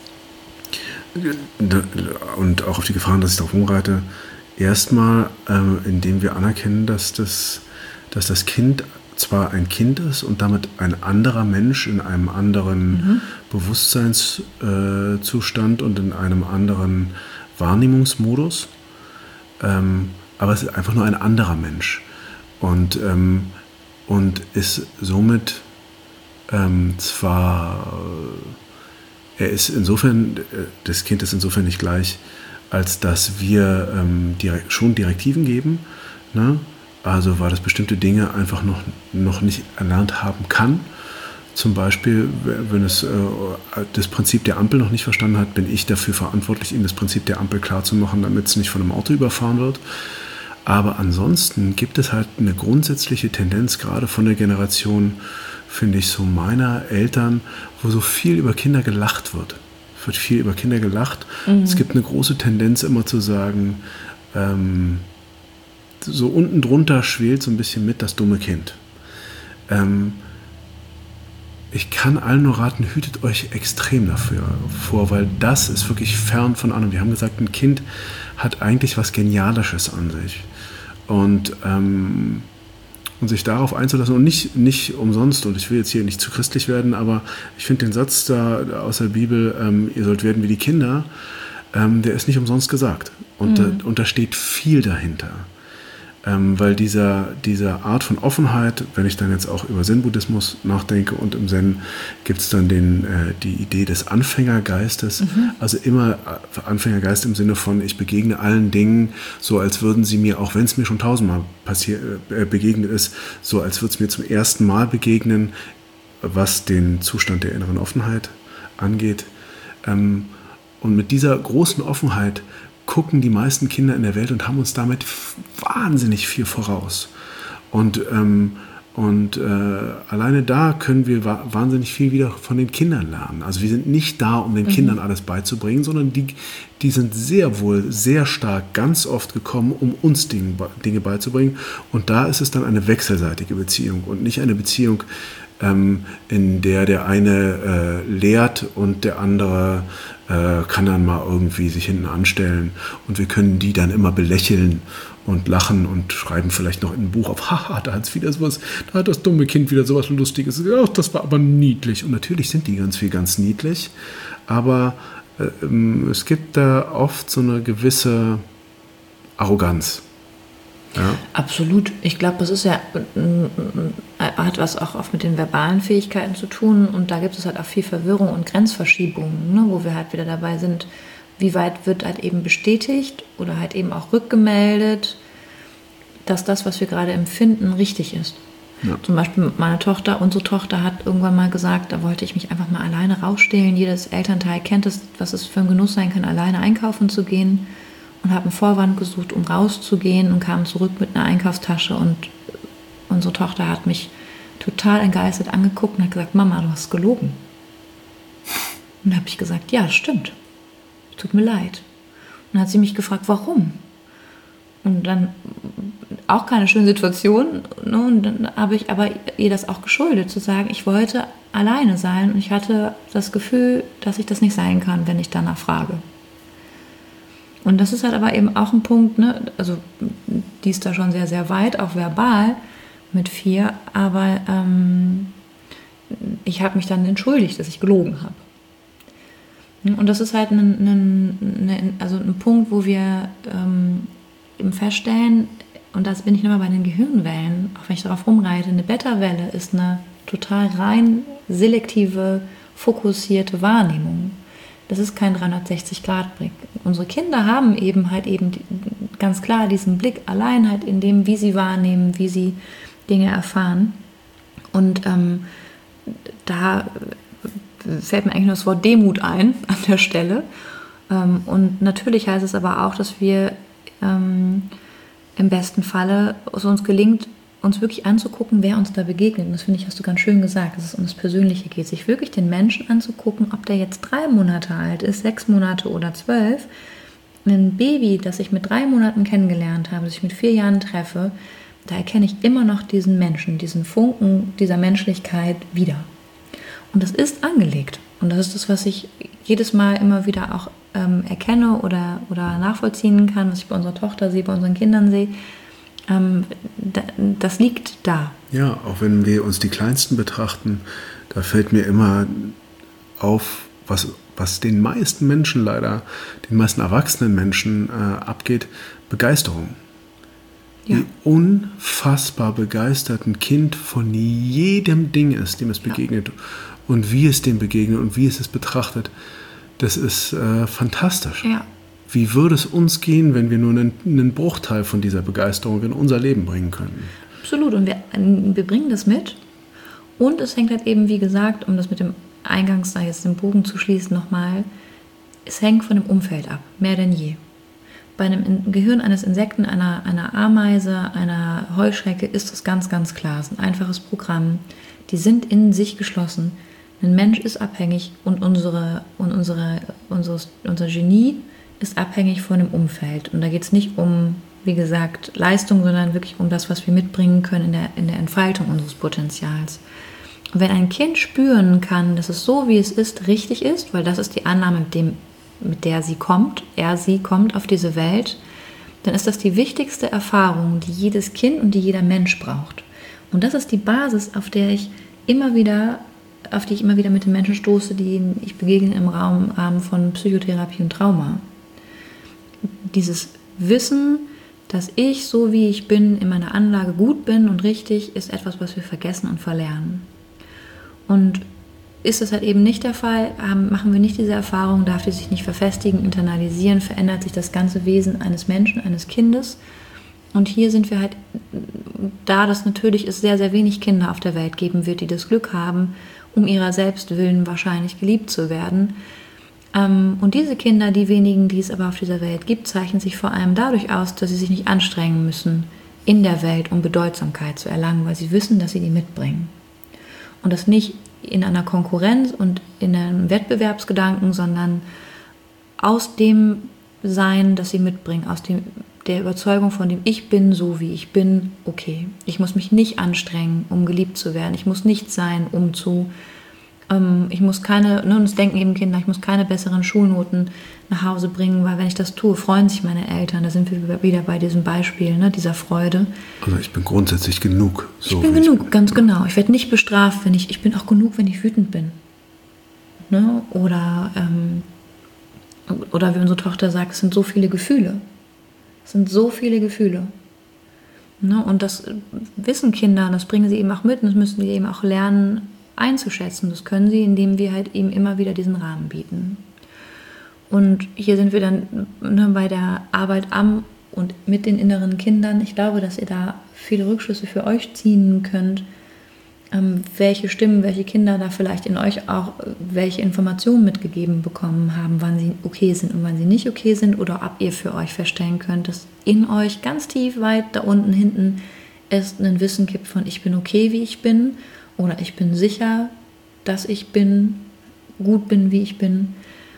und auch auf die Gefahren, dass ich darauf rumreite, erstmal, ähm, indem wir anerkennen, dass das, dass das Kind zwar ein Kind ist und damit ein anderer Mensch in einem anderen mhm. Bewusstseinszustand äh, und in einem anderen Wahrnehmungsmodus, ähm, aber es ist einfach nur ein anderer Mensch und, ähm, und ist somit ähm, zwar, äh, er ist insofern, äh, das Kind ist insofern nicht gleich, als dass wir ähm, direkt, schon Direktiven geben, ne? Also weil das bestimmte Dinge einfach noch, noch nicht erlernt haben kann. Zum Beispiel, wenn es äh, das Prinzip der Ampel noch nicht verstanden hat, bin ich dafür verantwortlich, ihm das Prinzip der Ampel klarzumachen, damit es nicht von einem Auto überfahren wird. Aber ansonsten gibt es halt eine grundsätzliche Tendenz, gerade von der Generation, finde ich, so meiner Eltern, wo so viel über Kinder gelacht wird. Es wird viel über Kinder gelacht. Mhm. Es gibt eine große Tendenz immer zu sagen, ähm, so unten drunter schwelt so ein bisschen mit das dumme Kind. Ähm, ich kann allen nur raten, hütet euch extrem dafür vor, weil das ist wirklich fern von allem. Wir haben gesagt, ein Kind hat eigentlich was Genialisches an sich. Und, ähm, und sich darauf einzulassen und nicht, nicht umsonst, und ich will jetzt hier nicht zu christlich werden, aber ich finde den Satz da aus der Bibel, ähm, ihr sollt werden wie die Kinder, ähm, der ist nicht umsonst gesagt. Und, mhm. da, und da steht viel dahinter. Ähm, weil dieser, diese Art von Offenheit, wenn ich dann jetzt auch über Zen-Buddhismus nachdenke und im Zen gibt es dann den, äh, die Idee des Anfängergeistes, mhm. also immer Anfängergeist im Sinne von, ich begegne allen Dingen so, als würden sie mir, auch wenn es mir schon tausendmal passier, äh, begegnet ist, so als würde es mir zum ersten Mal begegnen, was den Zustand der inneren Offenheit angeht. Ähm, und mit dieser großen Offenheit gucken die meisten Kinder in der Welt und haben uns damit wahnsinnig viel voraus. Und, ähm, und äh, alleine da können wir wa- wahnsinnig viel wieder von den Kindern lernen. Also wir sind nicht da, um den mhm. Kindern alles beizubringen, sondern die, die sind sehr wohl, sehr stark, ganz oft gekommen, um uns Dinge, Dinge beizubringen. Und da ist es dann eine wechselseitige Beziehung und nicht eine Beziehung, ähm, in der der eine äh, lehrt und der andere äh, kann dann mal irgendwie sich hinten anstellen und wir können die dann immer belächeln und lachen und schreiben vielleicht noch in ein Buch auf, haha, da hat es wieder sowas, da hat das dumme Kind wieder sowas Lustiges, ach, das war aber niedlich. Und natürlich sind die ganz viel ganz niedlich, aber äh, es gibt da oft so eine gewisse Arroganz. Ja. Absolut. Ich glaube, das ist ja, hat was auch oft mit den verbalen Fähigkeiten zu tun und da gibt es halt auch viel Verwirrung und Grenzverschiebungen, ne, wo wir halt wieder dabei sind, wie weit wird halt eben bestätigt oder halt eben auch rückgemeldet, dass das, was wir gerade empfinden, richtig ist. Ja. Zum Beispiel meine Tochter, unsere Tochter hat irgendwann mal gesagt, da wollte ich mich einfach mal alleine rausstehlen. Jedes Elternteil kennt es, was es für ein Genuss sein kann, alleine einkaufen zu gehen. Und habe einen Vorwand gesucht, um rauszugehen und kam zurück mit einer Einkaufstasche und unsere Tochter hat mich total entgeistert angeguckt und hat gesagt, Mama, du hast gelogen. Und da habe ich gesagt, ja, das stimmt. Tut mir leid. Und dann hat sie mich gefragt, warum? Und dann auch keine schöne Situation. Ne? Und dann habe ich aber ihr das auch geschuldet, zu sagen, ich wollte alleine sein und ich hatte das Gefühl, dass ich das nicht sein kann, wenn ich danach frage. Und das ist halt aber eben auch ein Punkt, ne? Also die ist da schon sehr, sehr weit, auch verbal mit vier, aber ähm, ich habe mich dann entschuldigt, dass ich gelogen habe. Und das ist halt ein, ein, ein, also ein Punkt, wo wir ähm, eben feststellen, und das bin ich nochmal bei den Gehirnwellen, auch wenn ich darauf rumreite, eine Beta-Welle ist eine total rein selektive, fokussierte Wahrnehmung. Das ist kein dreihundertsechzig Grad Blick. Unsere Kinder haben eben halt eben ganz klar diesen Blick allein halt in dem, wie sie wahrnehmen, wie sie Dinge erfahren. Und ähm, da fällt mir eigentlich nur das Wort Demut ein an der Stelle. Ähm, und natürlich heißt es aber auch, dass wir ähm, im besten Falle es uns gelingt, uns wirklich anzugucken, wer uns da begegnet. Und das finde ich, hast du ganz schön gesagt, dass es um das Persönliche geht. Sich wirklich den Menschen anzugucken, ob der jetzt drei Monate alt ist, sechs Monate oder zwölf. Ein Baby, das ich mit drei Monaten kennengelernt habe, das ich mit vier Jahren treffe, da erkenne ich immer noch diesen Menschen, diesen Funken dieser Menschlichkeit wieder. Und das ist angelegt. Und das ist das, was ich jedes Mal immer wieder auch ähm, erkenne oder, oder nachvollziehen kann, was ich bei unserer Tochter sehe, bei unseren Kindern sehe. Ähm, das liegt da. Ja, auch wenn wir uns die Kleinsten betrachten, da fällt mir immer auf, was, was den meisten Menschen leider, den meisten erwachsenen Menschen äh, abgeht, Begeisterung. Ja. Wie unfassbar begeistert ein Kind von jedem Ding ist, dem es begegnet. Ja. Und wie es dem begegnet und wie es es betrachtet, das ist äh, fantastisch. Ja. Wie würde es uns gehen, wenn wir nur einen, einen Bruchteil von dieser Begeisterung in unser Leben bringen könnten? Absolut. Und wir, wir bringen das mit. Und es hängt halt eben, wie gesagt, um das mit dem Eingangs, da jetzt den Bogen zu schließen nochmal, es hängt von dem Umfeld ab, mehr denn je. Bei einem Gehirn eines Insekten, einer, einer Ameise, einer Heuschrecke ist das ganz, ganz klar. Es ist ein einfaches Programm. Die sind in sich geschlossen. Ein Mensch ist abhängig und, unsere, und unsere, unseres, unser Genie ist abhängig von dem Umfeld. Und da geht es nicht um, wie gesagt, Leistung, sondern wirklich um das, was wir mitbringen können in der, in der Entfaltung unseres Potenzials. Und wenn ein Kind spüren kann, dass es so, wie es ist, richtig ist, weil das ist die Annahme, mit dem mit der sie kommt, er, sie kommt auf diese Welt, dann ist das die wichtigste Erfahrung, die jedes Kind und die jeder Mensch braucht. Und das ist die Basis, auf der ich immer wieder, auf die ich immer wieder mit den Menschen stoße, die ich begegne im Rahmen von Psychotherapie und Trauma. Dieses Wissen, dass ich, so wie ich bin, in meiner Anlage gut bin und richtig, ist etwas, was wir vergessen und verlernen. Und ist das halt eben nicht der Fall, machen wir nicht diese Erfahrung, darf die sich nicht verfestigen, internalisieren, verändert sich das ganze Wesen eines Menschen, eines Kindes. Und hier sind wir halt, da das natürlich es sehr, sehr wenig Kinder auf der Welt geben wird, die das Glück haben, um ihrer selbst willen wahrscheinlich geliebt zu werden. Und diese Kinder, die wenigen, die es aber auf dieser Welt gibt, zeichnen sich vor allem dadurch aus, dass sie sich nicht anstrengen müssen in der Welt, um Bedeutsamkeit zu erlangen, weil sie wissen, dass sie die mitbringen. Und das nicht in einer Konkurrenz und in einem Wettbewerbsgedanken, sondern aus dem Sein, das sie mitbringen, aus dem, der Überzeugung von dem Ich bin so, wie ich bin, okay. Ich muss mich nicht anstrengen, um geliebt zu werden. Ich muss nicht sein, um zu, ähm, ich muss keine, ne, und das denken eben Kinder, ich muss keine besseren Schulnoten nach Hause bringen, weil wenn ich das tue, freuen sich meine Eltern. Da sind wir wieder bei diesem Beispiel, ne, dieser Freude. Also ich bin grundsätzlich genug. So ich bin genug, ich ganz genau. Ich werde nicht bestraft, wenn ich, ich bin auch genug, wenn ich wütend bin. Ne? Oder, ähm, oder wie unsere Tochter sagt, es sind so viele Gefühle. Es sind so viele Gefühle. Ne? Und das wissen Kinder, das bringen sie eben auch mit und das müssen sie eben auch lernen einzuschätzen. Das können sie, indem wir halt eben immer wieder diesen Rahmen bieten. Und hier sind wir dann ne, bei der Arbeit am und mit den inneren Kindern. Ich glaube, dass ihr da viele Rückschlüsse für euch ziehen könnt, ähm, welche Stimmen, welche Kinder da vielleicht in euch auch welche Informationen mitgegeben bekommen haben, wann sie okay sind und wann sie nicht okay sind, oder ob ihr für euch feststellen könnt, dass in euch ganz tief weit da unten hinten es ein Wissen gibt von ich bin okay, wie ich bin, oder ich bin sicher, dass ich bin, gut bin, wie ich bin.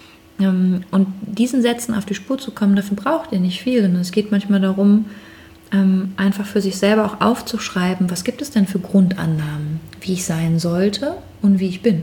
Und diesen Sätzen auf die Spur zu kommen, dafür braucht ihr nicht viel. Und es geht manchmal darum, einfach für sich selber auch aufzuschreiben, was gibt es denn für Grundannahmen, wie ich sein sollte und wie ich bin.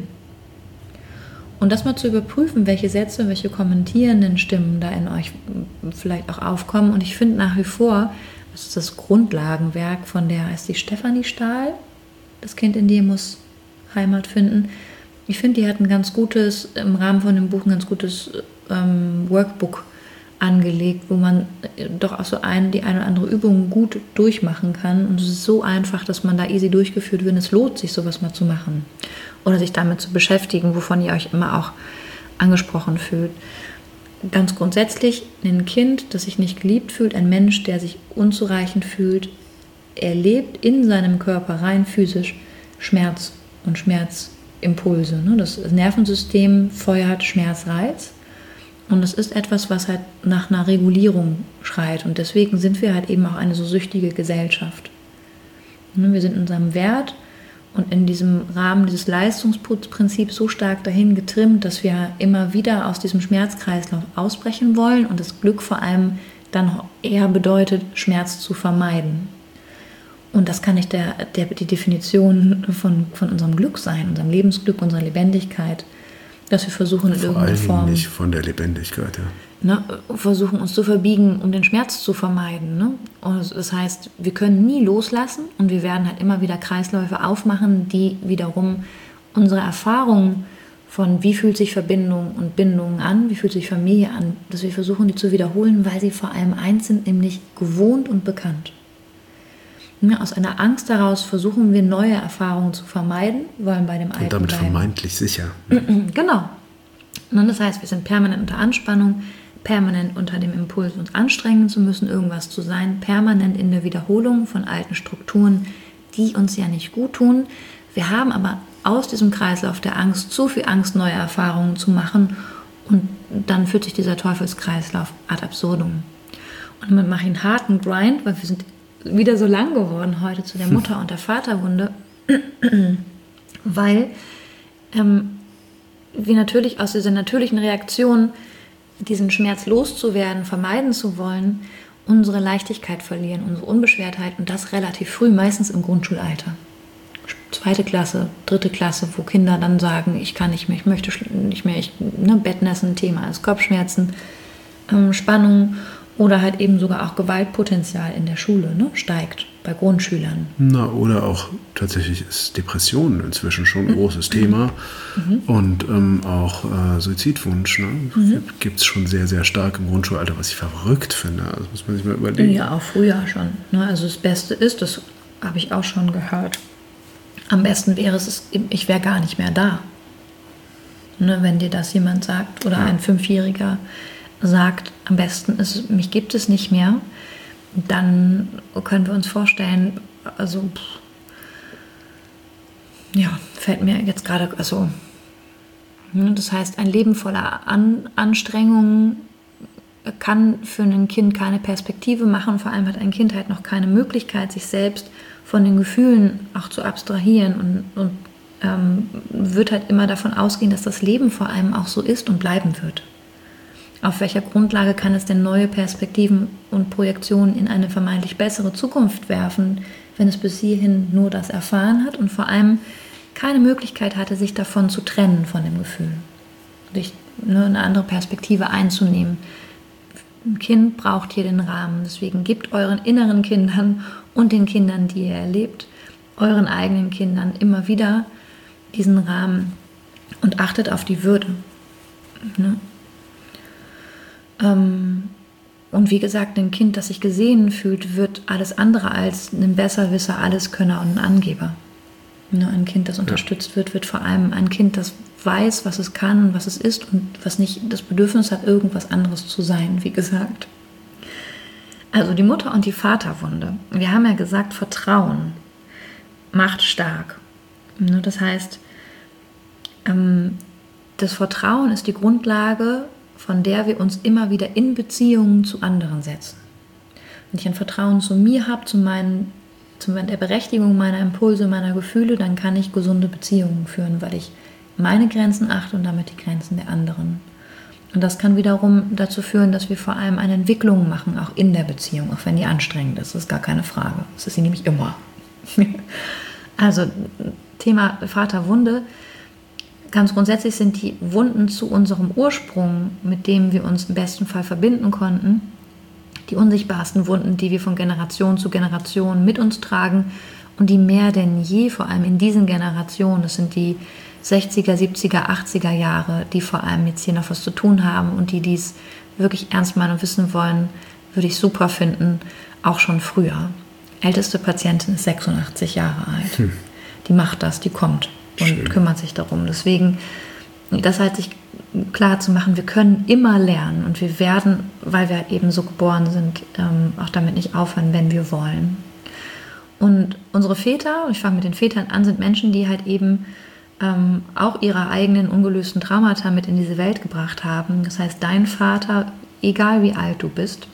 Und das mal zu überprüfen, welche Sätze, welche kommentierenden Stimmen da in euch vielleicht auch aufkommen. Und ich finde nach wie vor, das ist das Grundlagenwerk von der, heißt die Stefanie Stahl, das Kind in dir muss Heimat finden. Ich finde, die hat ein ganz gutes, im Rahmen von dem Buch ein ganz gutes ähm, Workbook angelegt, wo man doch auch so ein, die eine oder andere Übung gut durchmachen kann. Und es ist so einfach, dass man da easy durchgeführt wird. Es lohnt sich, sowas mal zu machen. Oder sich damit zu beschäftigen, wovon ihr euch immer auch angesprochen fühlt. Ganz grundsätzlich, ein Kind, das sich nicht geliebt fühlt, ein Mensch, der sich unzureichend fühlt, erlebt in seinem Körper rein physisch Schmerz und Schmerzimpulse. Das Nervensystem feuert Schmerzreiz und das ist etwas, was halt nach einer Regulierung schreit, und deswegen sind wir halt eben auch eine so süchtige Gesellschaft. Wir sind in unserem Wert und in diesem Rahmen dieses Leistungsprinzips so stark dahin getrimmt, dass wir immer wieder aus diesem Schmerzkreislauf ausbrechen wollen und das Glück vor allem dann eher bedeutet, Schmerz zu vermeiden. Und das kann nicht der, der, die Definition von, von unserem Glück sein, unserem Lebensglück, unserer Lebendigkeit, dass wir versuchen in Vor irgendeiner Form... Vor allem nicht von der Lebendigkeit, ja. Ne, versuchen uns zu verbiegen, um den Schmerz zu vermeiden. Ne? Und das heißt, wir können nie loslassen und wir werden halt immer wieder Kreisläufe aufmachen, die wiederum unsere Erfahrungen von wie fühlt sich Verbindung und Bindung an, wie fühlt sich Familie an, dass wir versuchen, die zu wiederholen, weil sie vor allem eins sind, nämlich gewohnt und bekannt. Ja, aus einer Angst heraus versuchen wir, neue Erfahrungen zu vermeiden, wollen bei dem Alten und damit bleiben. vermeintlich sicher. Genau. Und das heißt, wir sind permanent unter Anspannung, permanent unter dem Impuls, uns anstrengen zu müssen, irgendwas zu sein, permanent in der Wiederholung von alten Strukturen, die uns ja nicht gut tun. Wir haben aber aus diesem Kreislauf der Angst zu viel Angst, neue Erfahrungen zu machen, und dann führt sich dieser Teufelskreislauf ad absurdum. Und damit mache ich einen harten Grind, weil wir sind wieder so lang geworden heute zu der Mutter- und der Vaterwunde, weil ähm, wir natürlich aus dieser natürlichen Reaktion, diesen Schmerz loszuwerden, vermeiden zu wollen, unsere Leichtigkeit verlieren, unsere Unbeschwertheit und das relativ früh, meistens im Grundschulalter. Zweite Klasse, dritte Klasse, wo Kinder dann sagen, ich kann nicht mehr, ich möchte nicht mehr, ich, ne, Bettnässen, Thema ist Kopfschmerzen, ähm, Spannung oder halt eben sogar auch Gewaltpotenzial in der Schule, ne, steigt bei Grundschülern. Na, oder auch tatsächlich ist Depression inzwischen schon ein großes mhm. Thema mhm. und ähm, auch äh, Suizidwunsch, ne, mhm. gibt es schon sehr, sehr stark im Grundschulalter, was ich verrückt finde. Das muss man sich mal überlegen. Ja, auch früher schon. Ne? Also das Beste ist, das habe ich auch schon gehört, am besten wäre es, ich wäre gar nicht mehr da. Ne, wenn dir das jemand sagt oder ja. ein Fünfjähriger sagt, am besten ist, mich gibt es nicht mehr, dann können wir uns vorstellen, also pff, ja, fällt mir jetzt gerade, also ne, das heißt, ein Leben voller An- Anstrengungen kann für ein Kind keine Perspektive machen, vor allem hat ein Kind halt noch keine Möglichkeit, sich selbst von den Gefühlen auch zu abstrahieren und, und ähm, wird halt immer davon ausgehen, dass das Leben vor allem auch so ist und bleiben wird. Auf welcher Grundlage kann es denn neue Perspektiven und Projektionen in eine vermeintlich bessere Zukunft werfen, wenn es bis hierhin nur das erfahren hat und vor allem keine Möglichkeit hatte, sich davon zu trennen, von dem Gefühl, sich ne, eine andere Perspektive einzunehmen. Ein Kind braucht hier den Rahmen, deswegen gebt euren inneren Kindern und den Kindern, die ihr erlebt, euren eigenen Kindern immer wieder diesen Rahmen und achtet auf die Würde. Ne? Ähm, und wie gesagt, ein Kind, das sich gesehen fühlt, wird alles andere als ein Besserwisser, Alleskönner und ein Angeber. Ne? Ein Kind, das unterstützt wird, wird vor allem ein Kind, das weiß, was es kann und was es ist und was nicht das Bedürfnis hat, irgendwas anderes zu sein, wie gesagt. Also die Mutter- und die Vaterwunde. Wir haben ja gesagt, Vertrauen macht stark. Das heißt, das Vertrauen ist die Grundlage, von der wir uns immer wieder in Beziehungen zu anderen setzen. Wenn ich ein Vertrauen zu mir habe, zu, meinen, zu der Berechtigung meiner Impulse, meiner Gefühle, dann kann ich gesunde Beziehungen führen, weil ich meine Grenzen achte und damit die Grenzen der anderen. Und das kann wiederum dazu führen, dass wir vor allem eine Entwicklung machen, auch in der Beziehung, auch wenn die anstrengend ist. Das ist gar keine Frage. Das ist sie nämlich immer. Also Thema Vaterwunde. Ganz grundsätzlich sind die Wunden zu unserem Ursprung, mit dem wir uns im besten Fall verbinden konnten, die unsichtbarsten Wunden, die wir von Generation zu Generation mit uns tragen und die mehr denn je, vor allem in diesen Generationen, das sind die sechziger, siebziger, achtziger Jahre, die vor allem jetzt hier noch was zu tun haben und die dies wirklich ernst meinen und wissen wollen, würde ich super finden, auch schon früher. Älteste Patientin ist sechsundachtzig Jahre alt. Hm. Die macht das, die kommt und Schön. Kümmert sich darum. Deswegen, das halt sich klar zu machen, wir können immer lernen und wir werden, weil wir eben so geboren sind, ähm, auch damit nicht aufhören, wenn wir wollen. Und unsere Väter, ich fange mit den Vätern an, sind Menschen, die halt eben ähm, auch ihre eigenen ungelösten Traumata mit in diese Welt gebracht haben. Das heißt, dein Vater, egal wie alt du bist,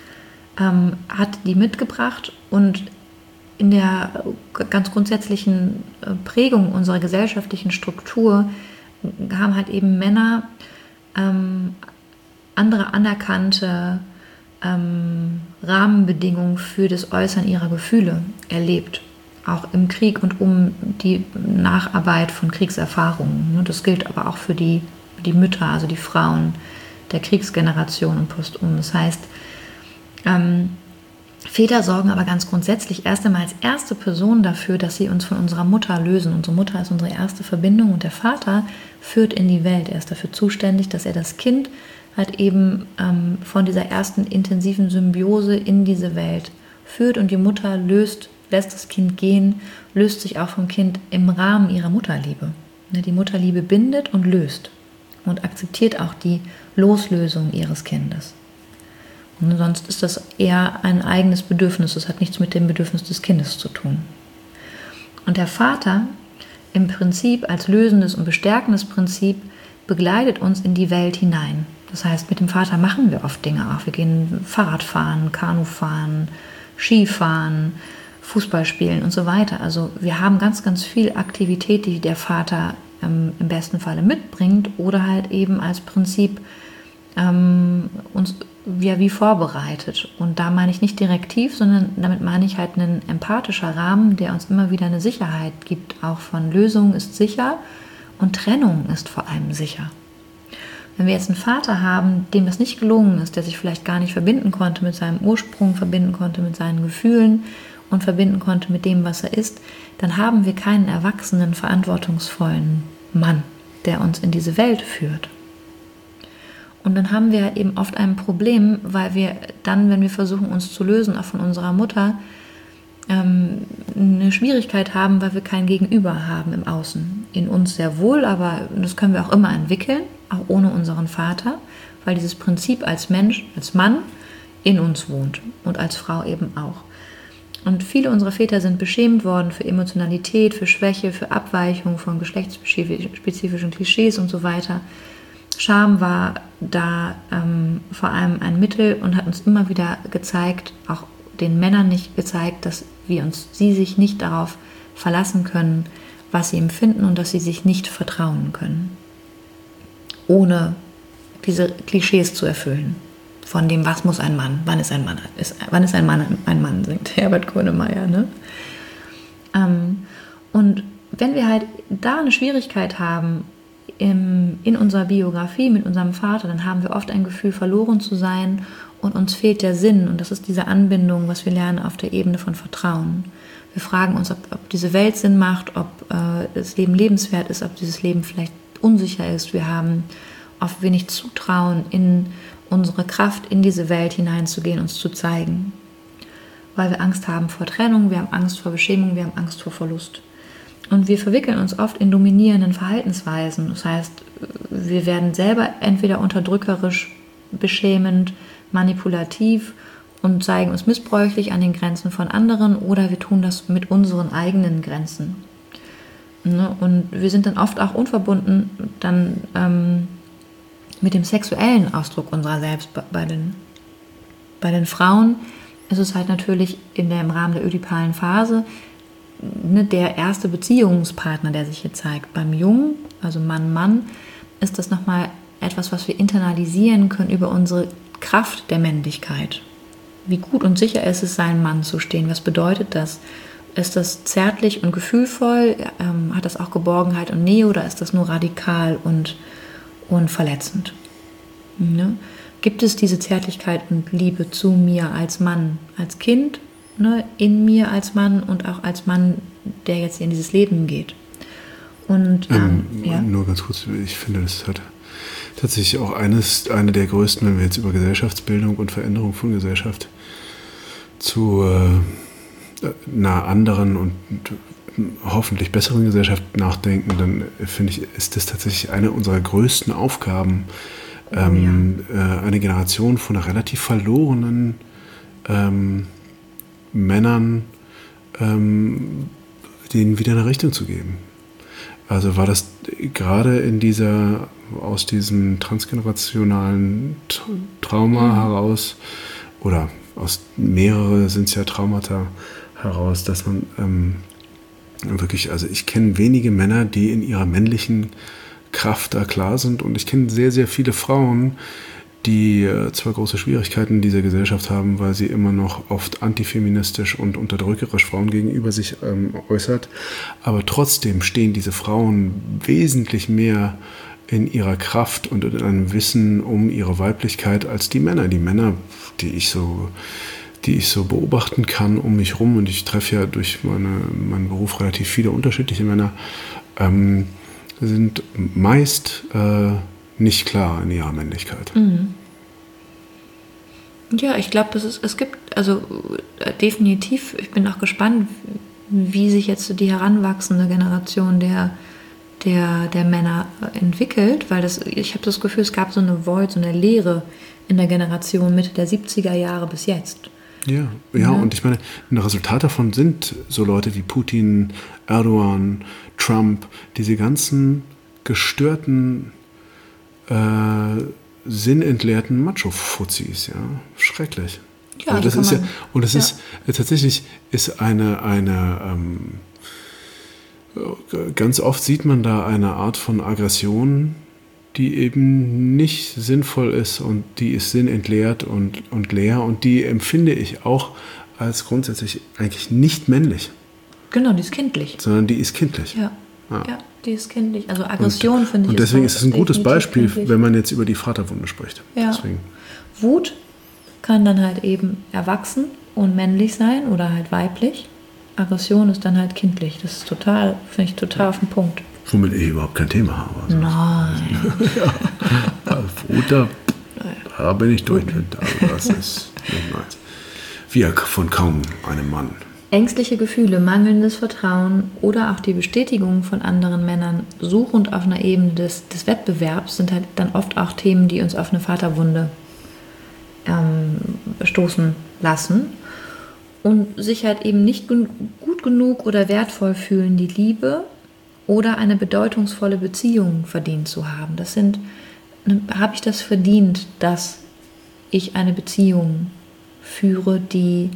ähm, hat die mitgebracht und in der ganz grundsätzlichen Prägung unserer gesellschaftlichen Struktur haben halt eben Männer ähm, andere anerkannte ähm, Rahmenbedingungen für das Äußern ihrer Gefühle erlebt. Auch im Krieg und um die Nacharbeit von Kriegserfahrungen. Das gilt aber auch für die, die Mütter, also die Frauen der Kriegsgeneration und postum. Das heißt, ähm, Väter sorgen aber ganz grundsätzlich erst einmal als erste Person dafür, dass sie uns von unserer Mutter lösen. Unsere Mutter ist unsere erste Verbindung und der Vater führt in die Welt. Er ist dafür zuständig, dass er das Kind halt eben ähm, von dieser ersten intensiven Symbiose in diese Welt führt und die Mutter löst, lässt das Kind gehen, löst sich auch vom Kind im Rahmen ihrer Mutterliebe. Die Mutterliebe bindet und löst und akzeptiert auch die Loslösung ihres Kindes. Und sonst ist das eher ein eigenes Bedürfnis. Das hat nichts mit dem Bedürfnis des Kindes zu tun. Und der Vater im Prinzip als lösendes und bestärkendes Prinzip begleitet uns in die Welt hinein. Das heißt, mit dem Vater machen wir oft Dinge auch. Wir gehen Fahrrad fahren, Kanu fahren, Skifahren, Fußball spielen und so weiter. Also wir haben ganz, ganz viel Aktivität, die der Vater ähm, im besten Falle mitbringt oder halt eben als Prinzip ähm, uns ja wie vorbereitet. Und da meine ich nicht direktiv, sondern damit meine ich halt einen empathischer Rahmen, der uns immer wieder eine Sicherheit gibt. Auch von Lösung ist sicher und Trennung ist vor allem sicher. Wenn wir jetzt einen Vater haben, dem das nicht gelungen ist, der sich vielleicht gar nicht verbinden konnte mit seinem Ursprung, verbinden konnte mit seinen Gefühlen und verbinden konnte mit dem, was er ist, dann haben wir keinen erwachsenen, verantwortungsvollen Mann, der uns in diese Welt führt. Und dann haben wir eben oft ein Problem, weil wir dann, wenn wir versuchen, uns zu lösen, auch von unserer Mutter, ähm, eine Schwierigkeit haben, weil wir kein Gegenüber haben im Außen. In uns sehr wohl, aber das können wir auch immer entwickeln, auch ohne unseren Vater, weil dieses Prinzip als Mensch, als Mann in uns wohnt und als Frau eben auch. Und viele unserer Väter sind beschämt worden für Emotionalität, für Schwäche, für Abweichung von geschlechtsspezifischen Klischees und so weiter. Scham war da ähm, vor allem ein Mittel und hat uns immer wieder gezeigt, auch den Männern nicht gezeigt, dass wir uns, sie sich nicht darauf verlassen können, was sie empfinden und dass sie sich nicht vertrauen können, ohne diese Klischees zu erfüllen. Von dem, was muss ein Mann, wann ist ein Mann, ist, wann ist ein Mann ein Mann, singt Herbert Grönemeyer. Ne? Ähm, und wenn wir halt da eine Schwierigkeit haben, im, in unserer Biografie mit unserem Vater, dann haben wir oft ein Gefühl, verloren zu sein und uns fehlt der Sinn. Und das ist diese Anbindung, was wir lernen auf der Ebene von Vertrauen. Wir fragen uns, ob, ob diese Welt Sinn macht, ob äh, das Leben lebenswert ist, ob dieses Leben vielleicht unsicher ist. Wir haben oft wenig Zutrauen in unsere Kraft, in diese Welt hineinzugehen, uns zu zeigen. Weil wir Angst haben vor Trennung, wir haben Angst vor Beschämung, wir haben Angst vor Verlust. Und wir verwickeln uns oft in dominierenden Verhaltensweisen. Das heißt, wir werden selber entweder unterdrückerisch, beschämend, manipulativ und zeigen uns missbräuchlich an den Grenzen von anderen oder wir tun das mit unseren eigenen Grenzen. Und wir sind dann oft auch unverbunden dann ähm, mit dem sexuellen Ausdruck unserer selbst. Bei den, bei den Frauen ist es halt natürlich in der, im Rahmen der ödipalen Phase ne, der erste Beziehungspartner, der sich hier zeigt. Beim Jungen, also Mann-Mann, ist das nochmal etwas, was wir internalisieren können über unsere Kraft der Männlichkeit. Wie gut und sicher ist es, seinem Mann zu stehen? Was bedeutet das? Ist das zärtlich und gefühlvoll? Ähm, hat das auch Geborgenheit und Nähe oder ist das nur radikal und, und verletzend? Ne? Gibt es diese Zärtlichkeit und Liebe zu mir als Mann, als Kind, ne, in mir als Mann und auch als Mann, der jetzt in dieses Leben geht? Und ähm, ähm, ja. Nur ganz kurz, ich finde, das ist halt tatsächlich auch eines, eine der größten, wenn wir jetzt über Gesellschaftsbildung und Veränderung von Gesellschaft zu äh, einer anderen und hoffentlich besseren Gesellschaft nachdenken, dann finde ich, ist das tatsächlich eine unserer größten Aufgaben, oh, ähm, ja. äh, eine Generation von relativ verlorenen ähm, Männern, ähm, denen wieder eine Richtung zu geben. Also war das gerade in dieser, aus diesem transgenerationalen Trauma mhm. heraus, oder aus mehrere sind es ja Traumata heraus, dass man ähm, wirklich, also ich kenne wenige Männer, die in ihrer männlichen Kraft da klar sind und ich kenne sehr, sehr viele Frauen, die äh, zwar große Schwierigkeiten in dieser Gesellschaft haben, weil sie immer noch oft antifeministisch und unterdrückerisch Frauen gegenüber sich ähm, äußert, aber trotzdem stehen diese Frauen wesentlich mehr in ihrer Kraft und in einem Wissen um ihre Weiblichkeit als die Männer. Die Männer, die ich so, die ich so beobachten kann um mich rum, und ich treffe ja durch meine, meinen Beruf relativ viele unterschiedliche Männer, ähm, sind meist äh, nicht klar in ihrer Männlichkeit. Mhm. Ja, ich glaube, es gibt, also äh, definitiv, ich bin auch gespannt, wie sich jetzt die heranwachsende Generation der, der, der Männer entwickelt, weil das, ich habe das Gefühl, es gab so eine Void, so eine Leere in der Generation Mitte der siebziger Jahre bis jetzt. Ja, ja, ja, und ich meine, ein Resultat davon sind so Leute wie Putin, Erdogan, Trump, diese ganzen gestörten äh, sinnentleerten Macho-Fuzis, ja, schrecklich. Ja, also das ist ja, und das ja. ist äh, tatsächlich ist eine, eine ähm, ganz oft sieht man da eine Art von Aggression, die eben nicht sinnvoll ist und die ist sinnentleert und, und leer und die empfinde ich auch als grundsätzlich eigentlich nicht männlich. Genau, die ist kindlich. Sondern die ist kindlich. Ja, ja. ja die ist kindlich. Also Aggression finde ich. Und deswegen ist es ein gutes Beispiel, kindlich. wenn man jetzt über die Vaterwunde spricht. Ja. Deswegen. Wut kann dann halt eben erwachsen und männlich sein oder halt weiblich. Aggression ist dann halt kindlich. Das ist total, finde ich total auf den Punkt. Womit ich überhaupt kein Thema habe. Also Nein. ja. Wut, da, da bin ich durch. Also das ist nicht meins. Wie von kaum einem Mann. Ängstliche Gefühle, mangelndes Vertrauen oder auch die Bestätigung von anderen Männern suchend auf einer Ebene des, des Wettbewerbs sind halt dann oft auch Themen, die uns auf eine Vaterwunde ähm, stoßen lassen und sich halt eben nicht gut genug oder wertvoll fühlen, die Liebe oder eine bedeutungsvolle Beziehung verdient zu haben. Das sind, habe ich das verdient, dass ich eine Beziehung führe, die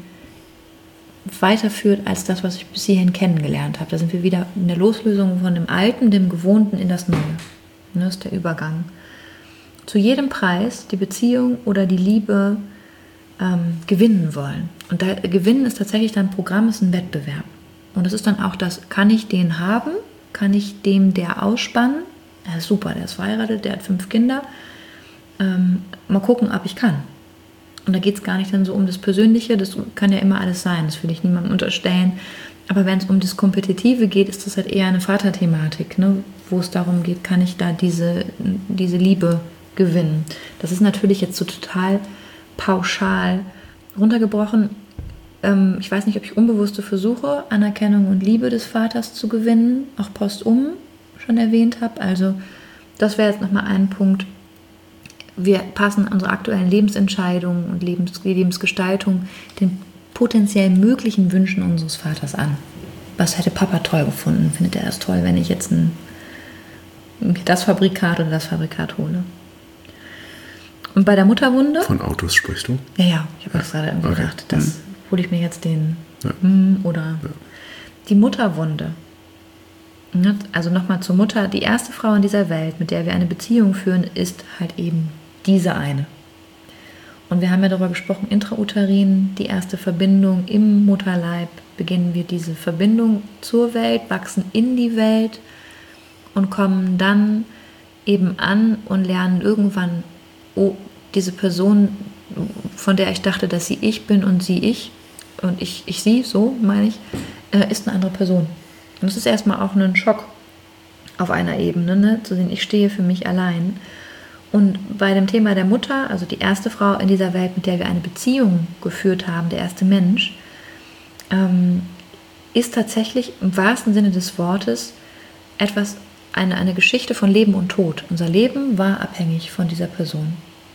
weiterführt als das, was ich bis hierhin kennengelernt habe. Da sind wir wieder in der Loslösung von dem Alten, dem Gewohnten in das Neue. Das ist der Übergang. Zu jedem Preis die Beziehung oder die Liebe ähm, gewinnen wollen. Und da, Gewinnen ist tatsächlich dann ein Programm, ist ein Wettbewerb. Und das ist dann auch das, kann ich den haben? Kann ich dem der ausspannen? Ja, ist super, der ist verheiratet, der hat fünf Kinder. Ähm, mal gucken, ob ich kann. Und da geht es gar nicht dann so um das Persönliche, das kann ja immer alles sein, das will ich niemandem unterstellen. Aber wenn es um das Kompetitive geht, ist das halt eher eine Vaterthematik, ne? Wo es darum geht, kann ich da diese, diese Liebe gewinnen. Das ist natürlich jetzt so total pauschal runtergebrochen. Ähm, ich weiß nicht, ob ich unbewusste versuche, Anerkennung und Liebe des Vaters zu gewinnen, auch postum schon erwähnt habe. Also das wäre jetzt nochmal ein Punkt. Wir passen unsere aktuellen Lebensentscheidungen und Lebens- Lebensgestaltung den potenziell möglichen Wünschen unseres Vaters an. Was hätte Papa toll gefunden? Findet er das toll, wenn ich jetzt ein, das Fabrikat oder das Fabrikat hole? Und bei der Mutterwunde? Von Autos sprichst du? Ja, ja, ich habe das gerade irgendwie okay. gedacht. Das hm. hole ich mir jetzt den ja. hm, oder ja. Die Mutterwunde. Also nochmal zur Mutter. Die erste Frau in dieser Welt, mit der wir eine Beziehung führen, ist halt eben diese eine. Und wir haben ja darüber gesprochen, intrauterin, die erste Verbindung im Mutterleib, beginnen wir diese Verbindung zur Welt, wachsen in die Welt und kommen dann eben an und lernen irgendwann, oh, diese Person, von der ich dachte, dass sie ich bin und sie ich, und ich, ich sie, so meine ich, äh, ist eine andere Person. Und das ist erstmal auch ein Schock auf einer Ebene, ne? Zu sehen, ich stehe für mich allein. Und bei dem Thema der Mutter, also die erste Frau in dieser Welt, mit der wir eine Beziehung geführt haben, der erste Mensch, ähm, ist tatsächlich im wahrsten Sinne des Wortes etwas, eine, eine Geschichte von Leben und Tod. Unser Leben war abhängig von dieser Person.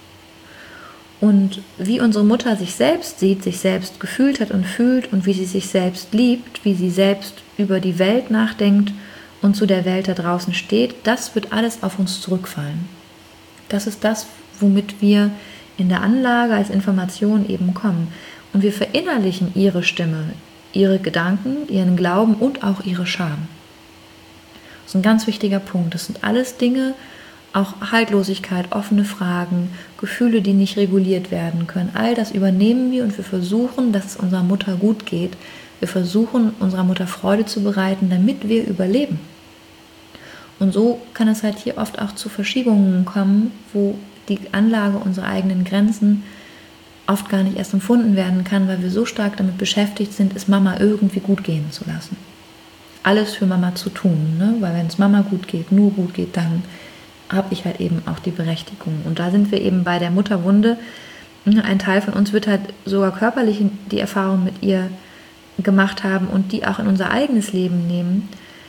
Und wie unsere Mutter sich selbst sieht, sich selbst gefühlt hat und fühlt und wie sie sich selbst liebt, wie sie selbst über die Welt nachdenkt und zu der Welt da draußen steht, das wird alles auf uns zurückfallen. Das ist das, womit wir in der Anlage als Information eben kommen. Und wir verinnerlichen ihre Stimme, ihre Gedanken, ihren Glauben und auch ihre Scham. Das ist ein ganz wichtiger Punkt. Das sind alles Dinge, auch Haltlosigkeit, offene Fragen, Gefühle, die nicht reguliert werden können. All das übernehmen wir und wir versuchen, dass es unserer Mutter gut geht. Wir versuchen, unserer Mutter Freude zu bereiten, damit wir überleben. Und so kann es halt hier oft auch zu Verschiebungen kommen, wo die Anlage unserer eigenen Grenzen oft gar nicht erst empfunden werden kann, weil wir so stark damit beschäftigt sind, es Mama irgendwie gut gehen zu lassen. Alles für Mama zu tun, ne? Weil wenn es Mama gut geht, nur gut geht, dann habe ich halt eben auch die Berechtigung. Und da sind wir eben bei der Mutterwunde. Ein Teil von uns wird halt sogar körperlich die Erfahrung mit ihr gemacht haben und die auch in unser eigenes Leben nehmen.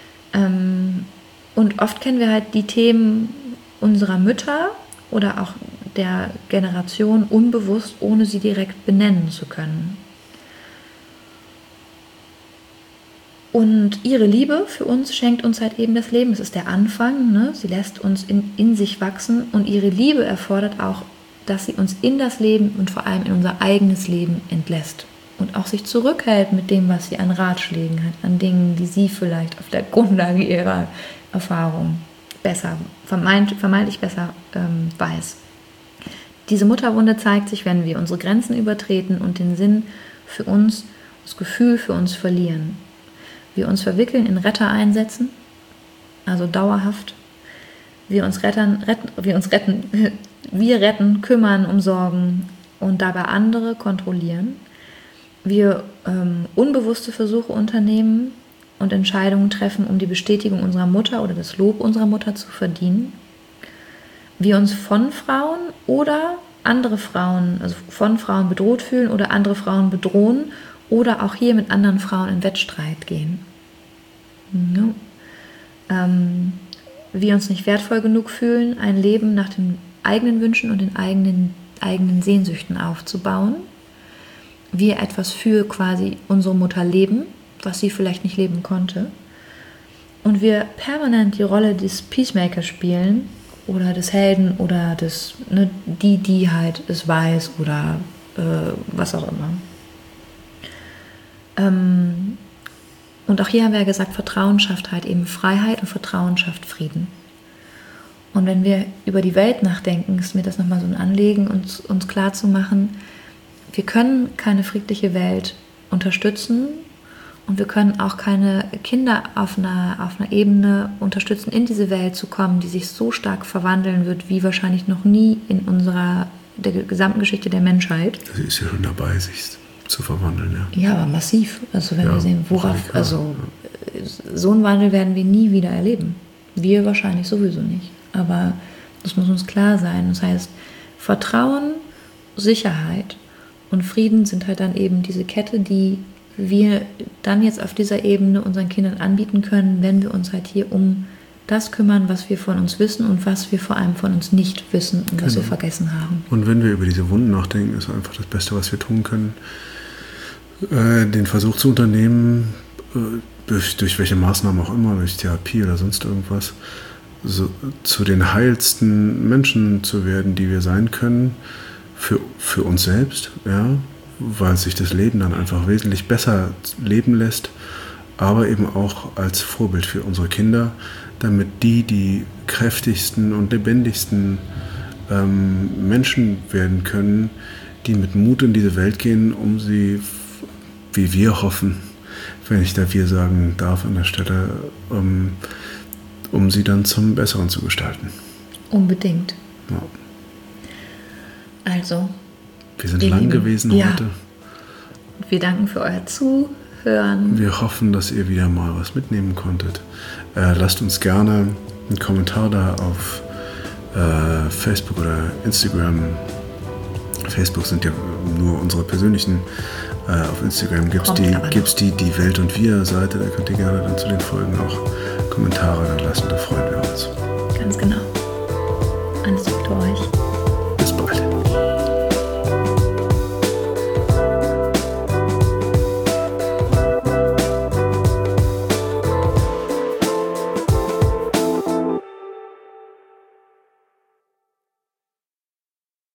Und oft kennen wir halt die Themen unserer Mütter oder auch der Generation unbewusst, ohne sie direkt benennen zu können. Und ihre Liebe für uns schenkt uns halt eben das Leben. Es ist der Anfang, ne? Sie lässt uns in, in sich wachsen und ihre Liebe erfordert auch, dass sie uns in das Leben und vor allem in unser eigenes Leben entlässt. Und auch sich zurückhält mit dem, was sie an Ratschlägen hat, an Dingen, die sie vielleicht auf der Grundlage ihrer Erfahrung besser, vermeint, vermeintlich besser ähm, weiß. Diese Mutterwunde zeigt sich, wenn wir unsere Grenzen übertreten und den Sinn für uns, das Gefühl für uns verlieren. Wir uns verwickeln in Retter einsetzen, also dauerhaft. Wir uns retten, retten, wir uns retten, wir retten, kümmern, umsorgen und dabei andere kontrollieren. Wir ähm, unbewusste Versuche unternehmen und Entscheidungen treffen, um die Bestätigung unserer Mutter oder das Lob unserer Mutter zu verdienen. Wir uns von Frauen oder andere Frauen, also von Frauen bedroht fühlen oder andere Frauen bedrohen oder auch hier mit anderen Frauen in Wettstreit gehen. Ja. Ähm, wir uns nicht wertvoll genug fühlen, ein Leben nach den eigenen Wünschen und den eigenen, eigenen Sehnsüchten aufzubauen. Wir etwas für quasi unsere Mutter leben, was sie vielleicht nicht leben konnte. Und wir permanent die Rolle des Peacemakers spielen oder des Helden oder des, ne, die, die halt es weiß oder äh, was auch immer. Ähm, und auch hier haben wir ja gesagt, Vertrauen schafft halt eben Freiheit und Vertrauen schafft Frieden. Und wenn wir über die Welt nachdenken, ist mir das nochmal so ein Anliegen, uns, uns klar zu machen, wir können keine friedliche Welt unterstützen und wir können auch keine Kinder auf einer, auf einer Ebene unterstützen, in diese Welt zu kommen, die sich so stark verwandeln wird, wie wahrscheinlich noch nie in unserer, der gesamten Geschichte der Menschheit. Sie ist ja schon dabei, sich zu verwandeln, ja. Ja, aber massiv. Also wenn ja, wir sehen, worauf, radikal, also ja. So einen Wandel werden wir nie wieder erleben. Wir wahrscheinlich sowieso nicht. Aber das muss uns klar sein. Das heißt, Vertrauen, Sicherheit und Frieden sind halt dann eben diese Kette, die wir dann jetzt auf dieser Ebene unseren Kindern anbieten können, wenn wir uns halt hier um das kümmern, was wir von uns wissen und was wir vor allem von uns nicht wissen und genau. was wir vergessen haben. Und wenn wir über diese Wunden nachdenken, ist einfach das Beste, was wir tun können, äh, den Versuch zu unternehmen, äh, durch, durch welche Maßnahmen auch immer, durch Therapie oder sonst irgendwas, so, zu den heilsten Menschen zu werden, die wir sein können, für, für uns selbst, ja, weil sich das Leben dann einfach wesentlich besser leben lässt, aber eben auch als Vorbild für unsere Kinder, damit die die kräftigsten und lebendigsten ähm, Menschen werden können, die mit Mut in diese Welt gehen, um sie, wie wir hoffen, wenn ich da wir sagen darf an der Stelle, um, um sie dann zum Besseren zu gestalten. Unbedingt. Ja. Also. Wir sind lang gewesen ja. heute. Wir danken für euer Zuhören. Wir hoffen, dass ihr wieder mal was mitnehmen konntet. Äh, lasst uns gerne einen Kommentar da auf äh, Facebook oder Instagram. Facebook sind ja nur unsere persönlichen. Äh, auf Instagram gibt es die, gibt's die, die Welt- und Wir-Seite. Da könnt ihr gerne dann zu den Folgen auch Kommentare dann lassen. Da freuen wir uns. Ganz genau. Alles Gute euch.